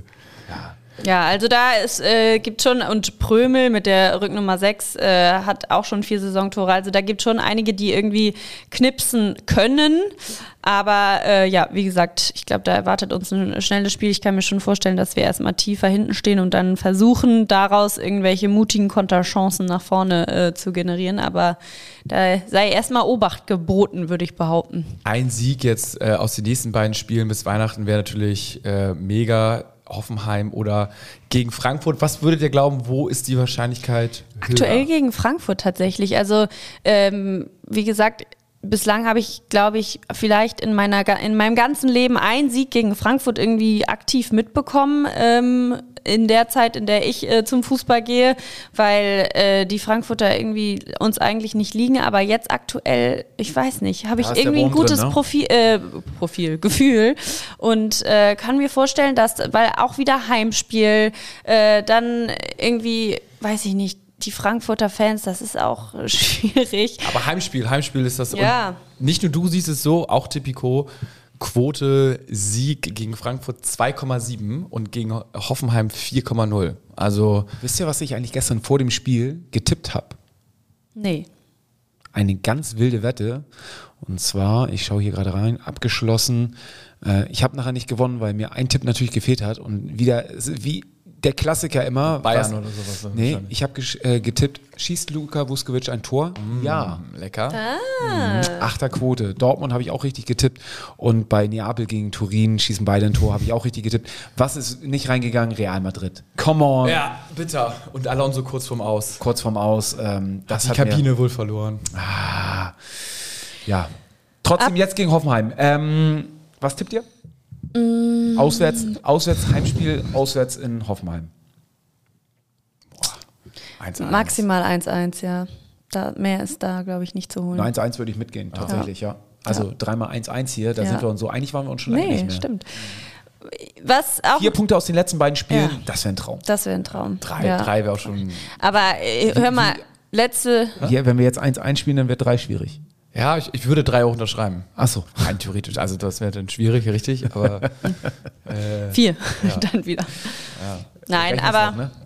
Ja, also da ist, äh, gibt schon, und Prömel mit der Rücknummer sechs äh, hat auch schon vier Saisontore. Also da gibt schon einige, die irgendwie knipsen können. Aber äh, ja, wie gesagt, ich glaube, da erwartet uns ein schnelles Spiel. Ich kann mir schon vorstellen, dass wir erstmal tiefer hinten stehen und dann versuchen, daraus irgendwelche mutigen Konterchancen nach vorne äh, zu generieren. Aber da sei erstmal Obacht geboten, würde ich behaupten. Ein Sieg jetzt äh, aus den nächsten beiden Spielen bis Weihnachten wäre natürlich äh, mega. Hoffenheim oder gegen Frankfurt. Was würdet ihr glauben, wo ist die Wahrscheinlichkeit höher? Aktuell gegen Frankfurt tatsächlich. Also ähm, wie gesagt, bislang habe ich, glaube ich, vielleicht in meiner ga- in meinem ganzen Leben einen Sieg gegen Frankfurt irgendwie aktiv mitbekommen. Ähm, in der Zeit, in der ich äh, zum Fußball gehe, weil äh, die Frankfurter irgendwie uns eigentlich nicht liegen, aber jetzt aktuell, ich weiß nicht, habe ich Da ist der irgendwie ein Wurm gutes drin, ne? Profil, äh, Profil, Gefühl und äh, kann mir vorstellen, dass, weil auch wieder Heimspiel, äh, dann irgendwie, weiß ich nicht, die Frankfurter Fans, das ist auch schwierig. Aber Heimspiel, Heimspiel ist das. Ja. Und nicht nur du siehst es so, auch Tipico. Quote Sieg gegen Frankfurt zwei Komma sieben und gegen Hoffenheim vier Komma null. Also Wisst ihr, was ich eigentlich gestern vor dem Spiel getippt habe? Nee. Eine ganz wilde Wette. Und zwar, ich schaue hier gerade rein, abgeschlossen. Äh, ich habe nachher nicht gewonnen, weil mir ein Tipp natürlich gefehlt hat. Und wieder, wie der Klassiker immer. Bayern was, oder sowas. Nee, wahrscheinlich. ich habe äh, getippt, schießt Luka Vuskovic ein Tor? Ja. Lecker. Ah. Achter Quote. Dortmund habe ich auch richtig getippt. Und bei Neapel gegen Turin schießen beide ein Tor, habe ich auch richtig getippt. Was ist nicht reingegangen? Real Madrid. Come on. Ja, bitter. Und Alonso kurz vorm Aus. Kurz vorm Aus. Ähm, das Die hat Kabine mir, wohl verloren. ja. Trotzdem jetzt gegen Hoffenheim. Ähm, was tippt ihr? Mm. Auswärts, auswärts, Heimspiel, auswärts in Hoffenheim. eins eins. Maximal eins eins, ja. Da, mehr ist da, glaube ich, nicht zu holen. eins eins würde ich mitgehen, tatsächlich, ja. Also Ja. dreimal eins eins hier, da Ja. sind wir uns so einig waren wir uns schon lange Nee, nicht mehr. stimmt. Was auch, Vier Punkte aus den letzten beiden Spielen, Ja. das wäre ein Traum. das wäre ein Traum. Drei, ja. drei wäre auch schon. Aber äh, hör mal, letzte, Hier, wenn wir jetzt eins eins spielen, dann wird drei schwierig. Ja, ich, ich würde drei auch unterschreiben. Achso. Rein theoretisch. Also das wäre dann schwierig, richtig, aber äh, vier, dann wieder. Nein, Rechnest aber, noch, ne?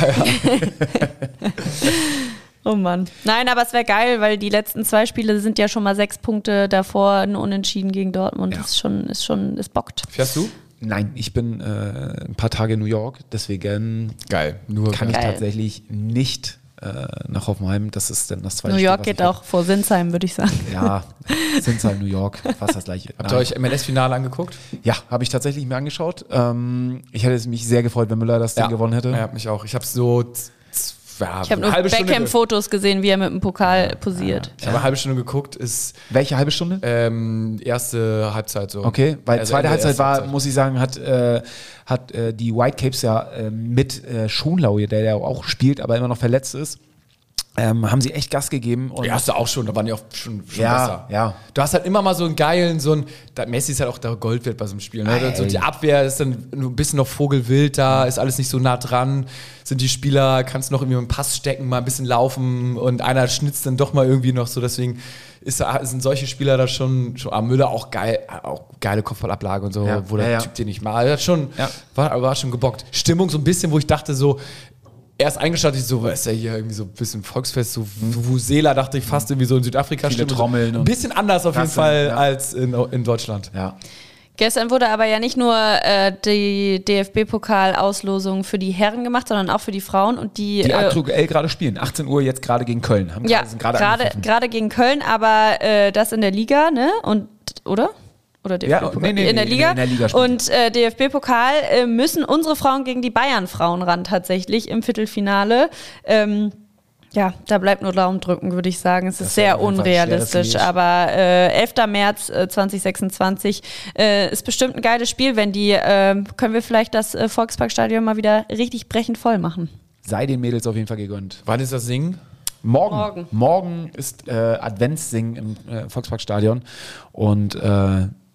oh Mann. Nein, aber es wäre geil, weil die letzten zwei Spiele sind ja schon mal sechs Punkte davor, ein Unentschieden gegen Dortmund. Ja. Das ist schon, ist schon, es bockt. fährst du? Nein, ich bin äh, ein paar Tage in New York, deswegen Geil. Nur kann ich Geil. tatsächlich nicht äh, nach Hoffenheim. Das ist dann das zweite New Spiel, York was geht ich auch vor Sinsheim, würde ich sagen. hab. Ja, Sinsheim, New York, fast das gleiche. Habt ihr Nein. euch M L S-Finale angeguckt? Ja, habe ich tatsächlich mir angeschaut. Ähm, ich hätte mich sehr gefreut, wenn Müller das Ding gewonnen hätte. Ja, mich auch. Ich habe so z- z- ja, Ich habe nur halbe Stunde ge- Beckham-Fotos gesehen, wie er mit dem Pokal posiert. Ich habe eine halbe Stunde geguckt, ist Welche halbe Stunde? ähm, erste Halbzeit so. Okay, weil Also zweite Ende Halbzeit erste war, Halbzeit. muss ich sagen, hat, äh, hat äh, die Whitecaps ja äh, mit äh, Schonlau, der ja auch spielt, aber immer noch verletzt ist, ähm, haben sie echt Gas gegeben. Und Die erste auch schon, da waren die auch schon, schon Ja, besser. ja. Du hast halt immer mal so einen geilen, so ein, da, Messi ist halt auch der Gold wert bei so einem Spiel. Ne? Ey. So die Abwehr ist dann nur ein bisschen noch vogelwild da, ist alles nicht so nah dran. Sind die Spieler, kannst noch irgendwie mit dem Pass stecken, mal ein bisschen laufen und einer schnitzt dann doch mal irgendwie noch so. Deswegen ist, sind solche Spieler da schon, schon ah, Müller auch geil, auch geile Kopfballablage und so, Ja, wo der ja, ja. Typ den nicht mal. Also das schon, Ja. war, war schon gebockt. Stimmung so ein bisschen, wo ich dachte so, erst eingeschaltet, ich so, was ist ja hier irgendwie so ein bisschen Volksfest, so Vuvuzela, dachte ich fast irgendwie so in Südafrika. Viele Stimme, Trommeln so. und- Ein bisschen anders auf jeden Klasse, Fall ja. als in, in Deutschland. Ja. Gestern wurde aber ja nicht nur äh, die D F B-Pokal-Auslosung für die Herren gemacht, sondern auch für die Frauen. Und die, Die äh, aktuell gerade spielen. achtzehn Uhr jetzt gerade gegen Köln. Haben ja, gerade- sind gerade gerade angepfiffen. gerade gegen Köln, aber äh, das in der Liga, ne? Und, oder? Oder D F B-Pokal? nee, nee, in der nee, Liga. in der Liga spielt und äh, D F B-Pokal äh, müssen unsere Frauen gegen die Bayern-Frauen ran, tatsächlich im Viertelfinale. Ähm, ja, da bleibt nur Daumen drücken, würde ich sagen. Es ist Das sehr wäre auf jeden Fall ein schweres unrealistisch, Finish. aber äh, elfter März äh, zwanzig sechsundzwanzig äh, ist bestimmt ein geiles Spiel. Wenn die, äh, können wir vielleicht das äh, Volksparkstadion mal wieder richtig brechend voll machen. Sei den Mädels auf jeden Fall gegönnt. Wann ist das Singen? Morgen. Morgen. Morgen ist äh, Adventssingen im äh, Volksparkstadion. Und äh,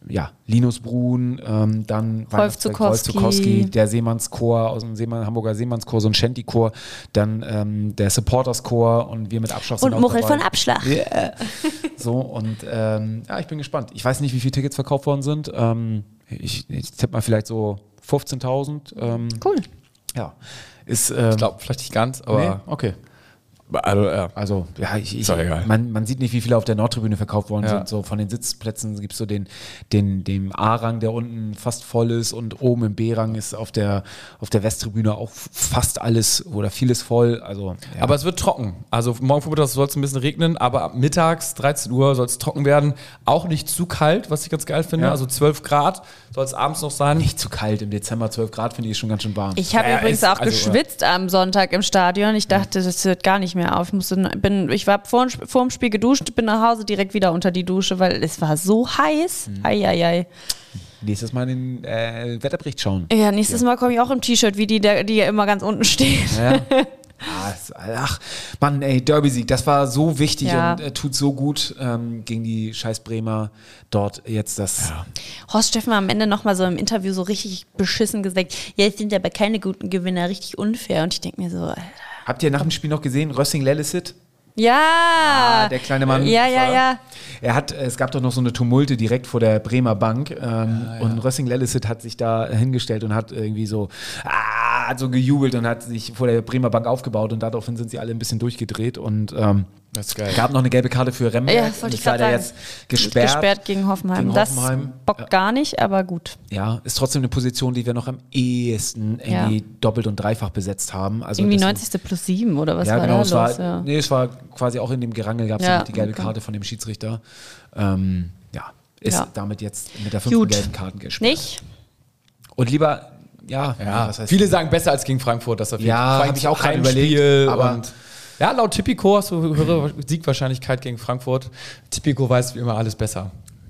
ja, Linus Bruhn, ähm, dann Rolf Zukowski. Zukowski, der Seemannschor aus dem Seemann, Hamburger Seemannschor, so ein Shanty-Chor, dann ähm, der Supporters-Chor und wir mit Abschlag sind Und auch Muchel dabei. von Abschlag. Yeah. So, und ähm, ja, ich bin gespannt. Ich weiß nicht, wie viele Tickets verkauft worden sind. Ähm, ich ich tippe mal vielleicht so fünfzehntausend. Ähm, Cool. ja, ist, ähm, Ich glaube, vielleicht nicht ganz, aber nee? Okay. also, ja. Also, ja, ich, ich, Ist doch egal. man, man sieht nicht, wie viele auf der Nordtribüne verkauft worden Ja. sind. So von den Sitzplätzen gibt es so den, den, den A-Rang, der unten fast voll ist, und oben im B-Rang ist auf der, auf der Westtribüne auch fast alles oder vieles voll. Also, ja. Aber es wird trocken. Also morgen Vormittag soll es ein bisschen regnen, aber ab mittags, dreizehn Uhr, soll es trocken werden. Auch nicht zu kalt, was ich ganz geil finde. Ja. Also zwölf Grad soll es abends noch sein. nicht zu kalt. Im Dezember zwölf Grad finde ich schon ganz schön warm. Ich habe Ja, übrigens ist- auch also, geschwitzt am Sonntag im Stadion. Ich dachte, das hört gar nicht mehr auf. Ich, musste, bin, ich war vor, vor dem Spiel geduscht, bin nach Hause direkt wieder unter die Dusche, weil es war so heiß. Mhm. Eieiei. Nächstes Mal in den äh, Wetterbericht schauen. Ja, nächstes Mal komme ich auch im T-Shirt, wie die, der, die ja immer ganz unten steht. Ja. Ah, es- Ach, Mann, ey, Derby-Sieg, das war so wichtig Ja. und äh, tut so gut ähm, gegen die scheiß Bremer dort jetzt das. Horst Steffen am Ende nochmal so im Interview so richtig beschissen gesagt, ja, es sind aber keine guten Gewinner, richtig unfair. Und ich denke mir so, Alter. Habt ihr nach dem Spiel noch gesehen, Rössing Lellesit? Ja, Ah, der kleine Mann. Ja, ja, ja. Er hat, es gab doch noch so eine Tumulte direkt vor der Bremer Bank ähm, und Rössing Lellesit hat sich da hingestellt und hat irgendwie so, ah, hat so gejubelt und hat sich vor der Bremer Bank aufgebaut und daraufhin sind sie alle ein bisschen durchgedreht und ähm, Das ist geil. gab noch eine gelbe Karte für Remberg. Ja, das wollte und ich ist leider gerade jetzt sagen. gesperrt. Gesperrt gegen Hoffenheim. Gegen das Hoffenheim. bockt gar nicht, aber gut. Ja, ist trotzdem eine Position, die wir noch am ehesten irgendwie Ja. doppelt und dreifach besetzt haben. Also Irgendwie deswegen- neunzigste plus sieben oder was Ja, war genau. da Es los? war, ja. nee, es war quasi auch in dem Gerangel gab es Ja, die gelbe okay. Karte von dem Schiedsrichter. Ähm, ja, ist Ja. damit jetzt mit der fünften Gut. gelben Karten gesperrt. Nicht? Und lieber, ja, Ja, was heißt viele sagen besser als gegen Frankfurt. Das auf jeden Ja, Fall. hab ich auch gerade Heimspiel überlegt, aber- und ja, laut Tipico hast du höhere Siegwahrscheinlichkeit gegen Frankfurt. Tipico weiß wie immer alles besser.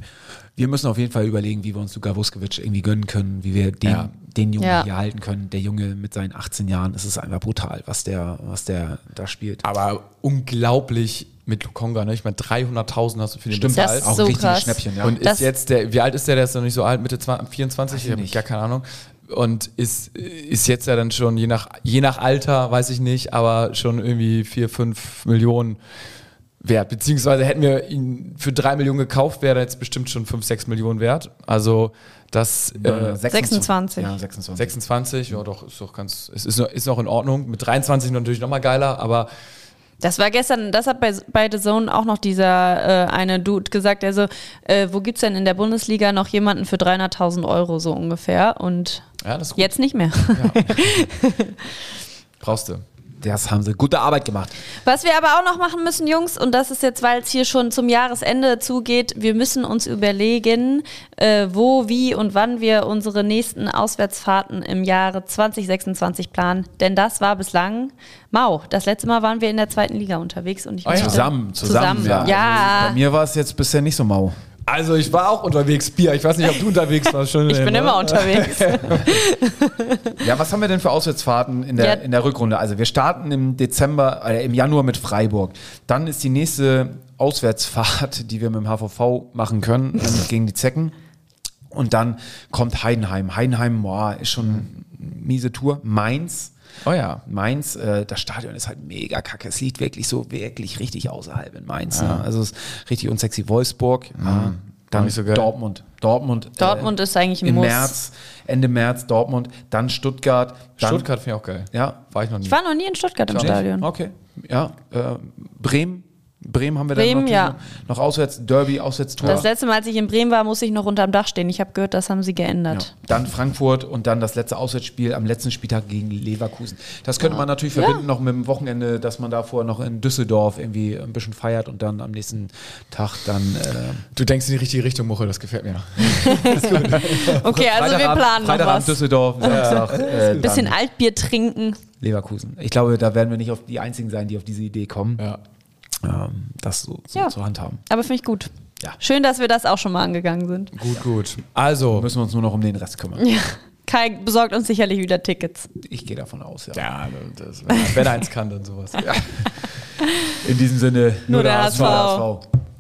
Wir müssen auf jeden Fall überlegen, wie wir uns Luka Vuskovic irgendwie gönnen können, wie wir den, Ja. den Jungen Ja. hier halten können. Der Junge mit seinen achtzehn Jahren, es ist einfach brutal, was der, was der da spielt. Aber unglaublich mit Lukonga, ne? Ich meine, dreihunderttausend hast du für den Stimmt, Das bezahlt. ist auch so richtiges krass. Schnäppchen, ja. Und Das- ist jetzt der, wie alt ist der? Der ist noch nicht so alt, Mitte zwanzig, vierundzwanzig? Weiß ich Ich habe nicht. gar keine Ahnung. Und ist, ist jetzt ja dann schon, je nach, je nach Alter, weiß ich nicht, aber schon irgendwie vier, fünf Millionen wert. Beziehungsweise hätten wir ihn für drei Millionen gekauft, wäre er jetzt bestimmt schon fünf, sechs Millionen wert. Also das äh, sechsundzwanzig. Ja, sechsundzwanzig. sechsundzwanzig, ja doch, ist doch ganz, es ist, noch- ist noch in Ordnung. Mit dreiundzwanzig natürlich nochmal geiler, aber Das war gestern, das hat bei, bei The Zone auch noch dieser äh, eine Dude gesagt, der so, äh, wo gibt's denn in der Bundesliga noch jemanden für dreihunderttausend Euro so ungefähr? Und ja, das ist gut. jetzt nicht mehr. Brauchst du. Das haben sie gute Arbeit gemacht. Was wir aber auch noch machen müssen, Jungs, und das ist jetzt, weil es hier schon zum Jahresende zugeht, wir müssen uns überlegen, äh, wo, wie und wann wir unsere nächsten Auswärtsfahrten im Jahre zwanzig sechsundzwanzig planen. Denn das war bislang mau. Das letzte Mal waren wir in der zweiten Liga unterwegs und ich Ah ja. möchte- Zusammen, zusammen. Zusammen, ja. ja. Bei mir war es jetzt bisher nicht so mau. Also ich war auch unterwegs, Pia. Ich weiß nicht, ob du unterwegs warst. Schon Ich bin immer unterwegs. Ja, was haben wir denn für Auswärtsfahrten in der, Ja. in der Rückrunde? Also wir starten im Dezember, äh, im Januar mit Freiburg. Dann ist die nächste Auswärtsfahrt, die wir mit dem H V V machen können, ähm, gegen die Zecken. Und dann kommt Heidenheim. Heidenheim, boah, ist schon eine miese Tour. Mainz. Oh ja. Mainz, äh, das Stadion ist halt mega kacke. Es liegt wirklich so, wirklich richtig außerhalb in Mainz. Ne? Also es ist richtig unsexy. Wolfsburg, ja. Dann nicht so geil. Dortmund. Dortmund, Dortmund ist eigentlich ein im Muss. März, Ende März Dortmund, dann Stuttgart. Dann, Stuttgart finde ich auch geil. Ja. War ich noch nie. Ich war noch nie in Stuttgart im Stadion. Okay. Ja. Äh, Bremen. Bremen haben wir Bremen, dann noch, ja. noch auswärts, Derby, Auswärtstour. Das letzte Mal, als ich in Bremen war, musste ich noch unterm Dach stehen. Ich habe gehört, das haben sie Ja. geändert. Dann Frankfurt und dann das letzte Auswärtsspiel am letzten Spieltag gegen Leverkusen. Das könnte man natürlich verbinden noch mit dem Wochenende, dass man davor noch in Düsseldorf irgendwie ein bisschen feiert und dann am nächsten Tag dann äh, Du denkst in die richtige Richtung, Muchel, das gefällt mir. Okay, also wir Freitagabend- planen noch Freitagabend was. Düsseldorf, Samstag äh, Bisschen dann Altbier trinken. Leverkusen. Ich glaube, da werden wir nicht auf die Einzigen sein, die auf diese Idee kommen, Ja. ähm, das so, so Ja. zu handhaben. Aber finde ich gut. Ja. Schön, dass wir das auch schon mal angegangen sind. Gut, gut. Also, Müssen wir uns nur noch um den Rest kümmern. Ja. Kai besorgt uns sicherlich wieder Tickets. Ich gehe davon aus, ja. ja, das, wenn er eins kann, dann sowas. Ja. In diesem Sinne, Nur der H S V. H S V.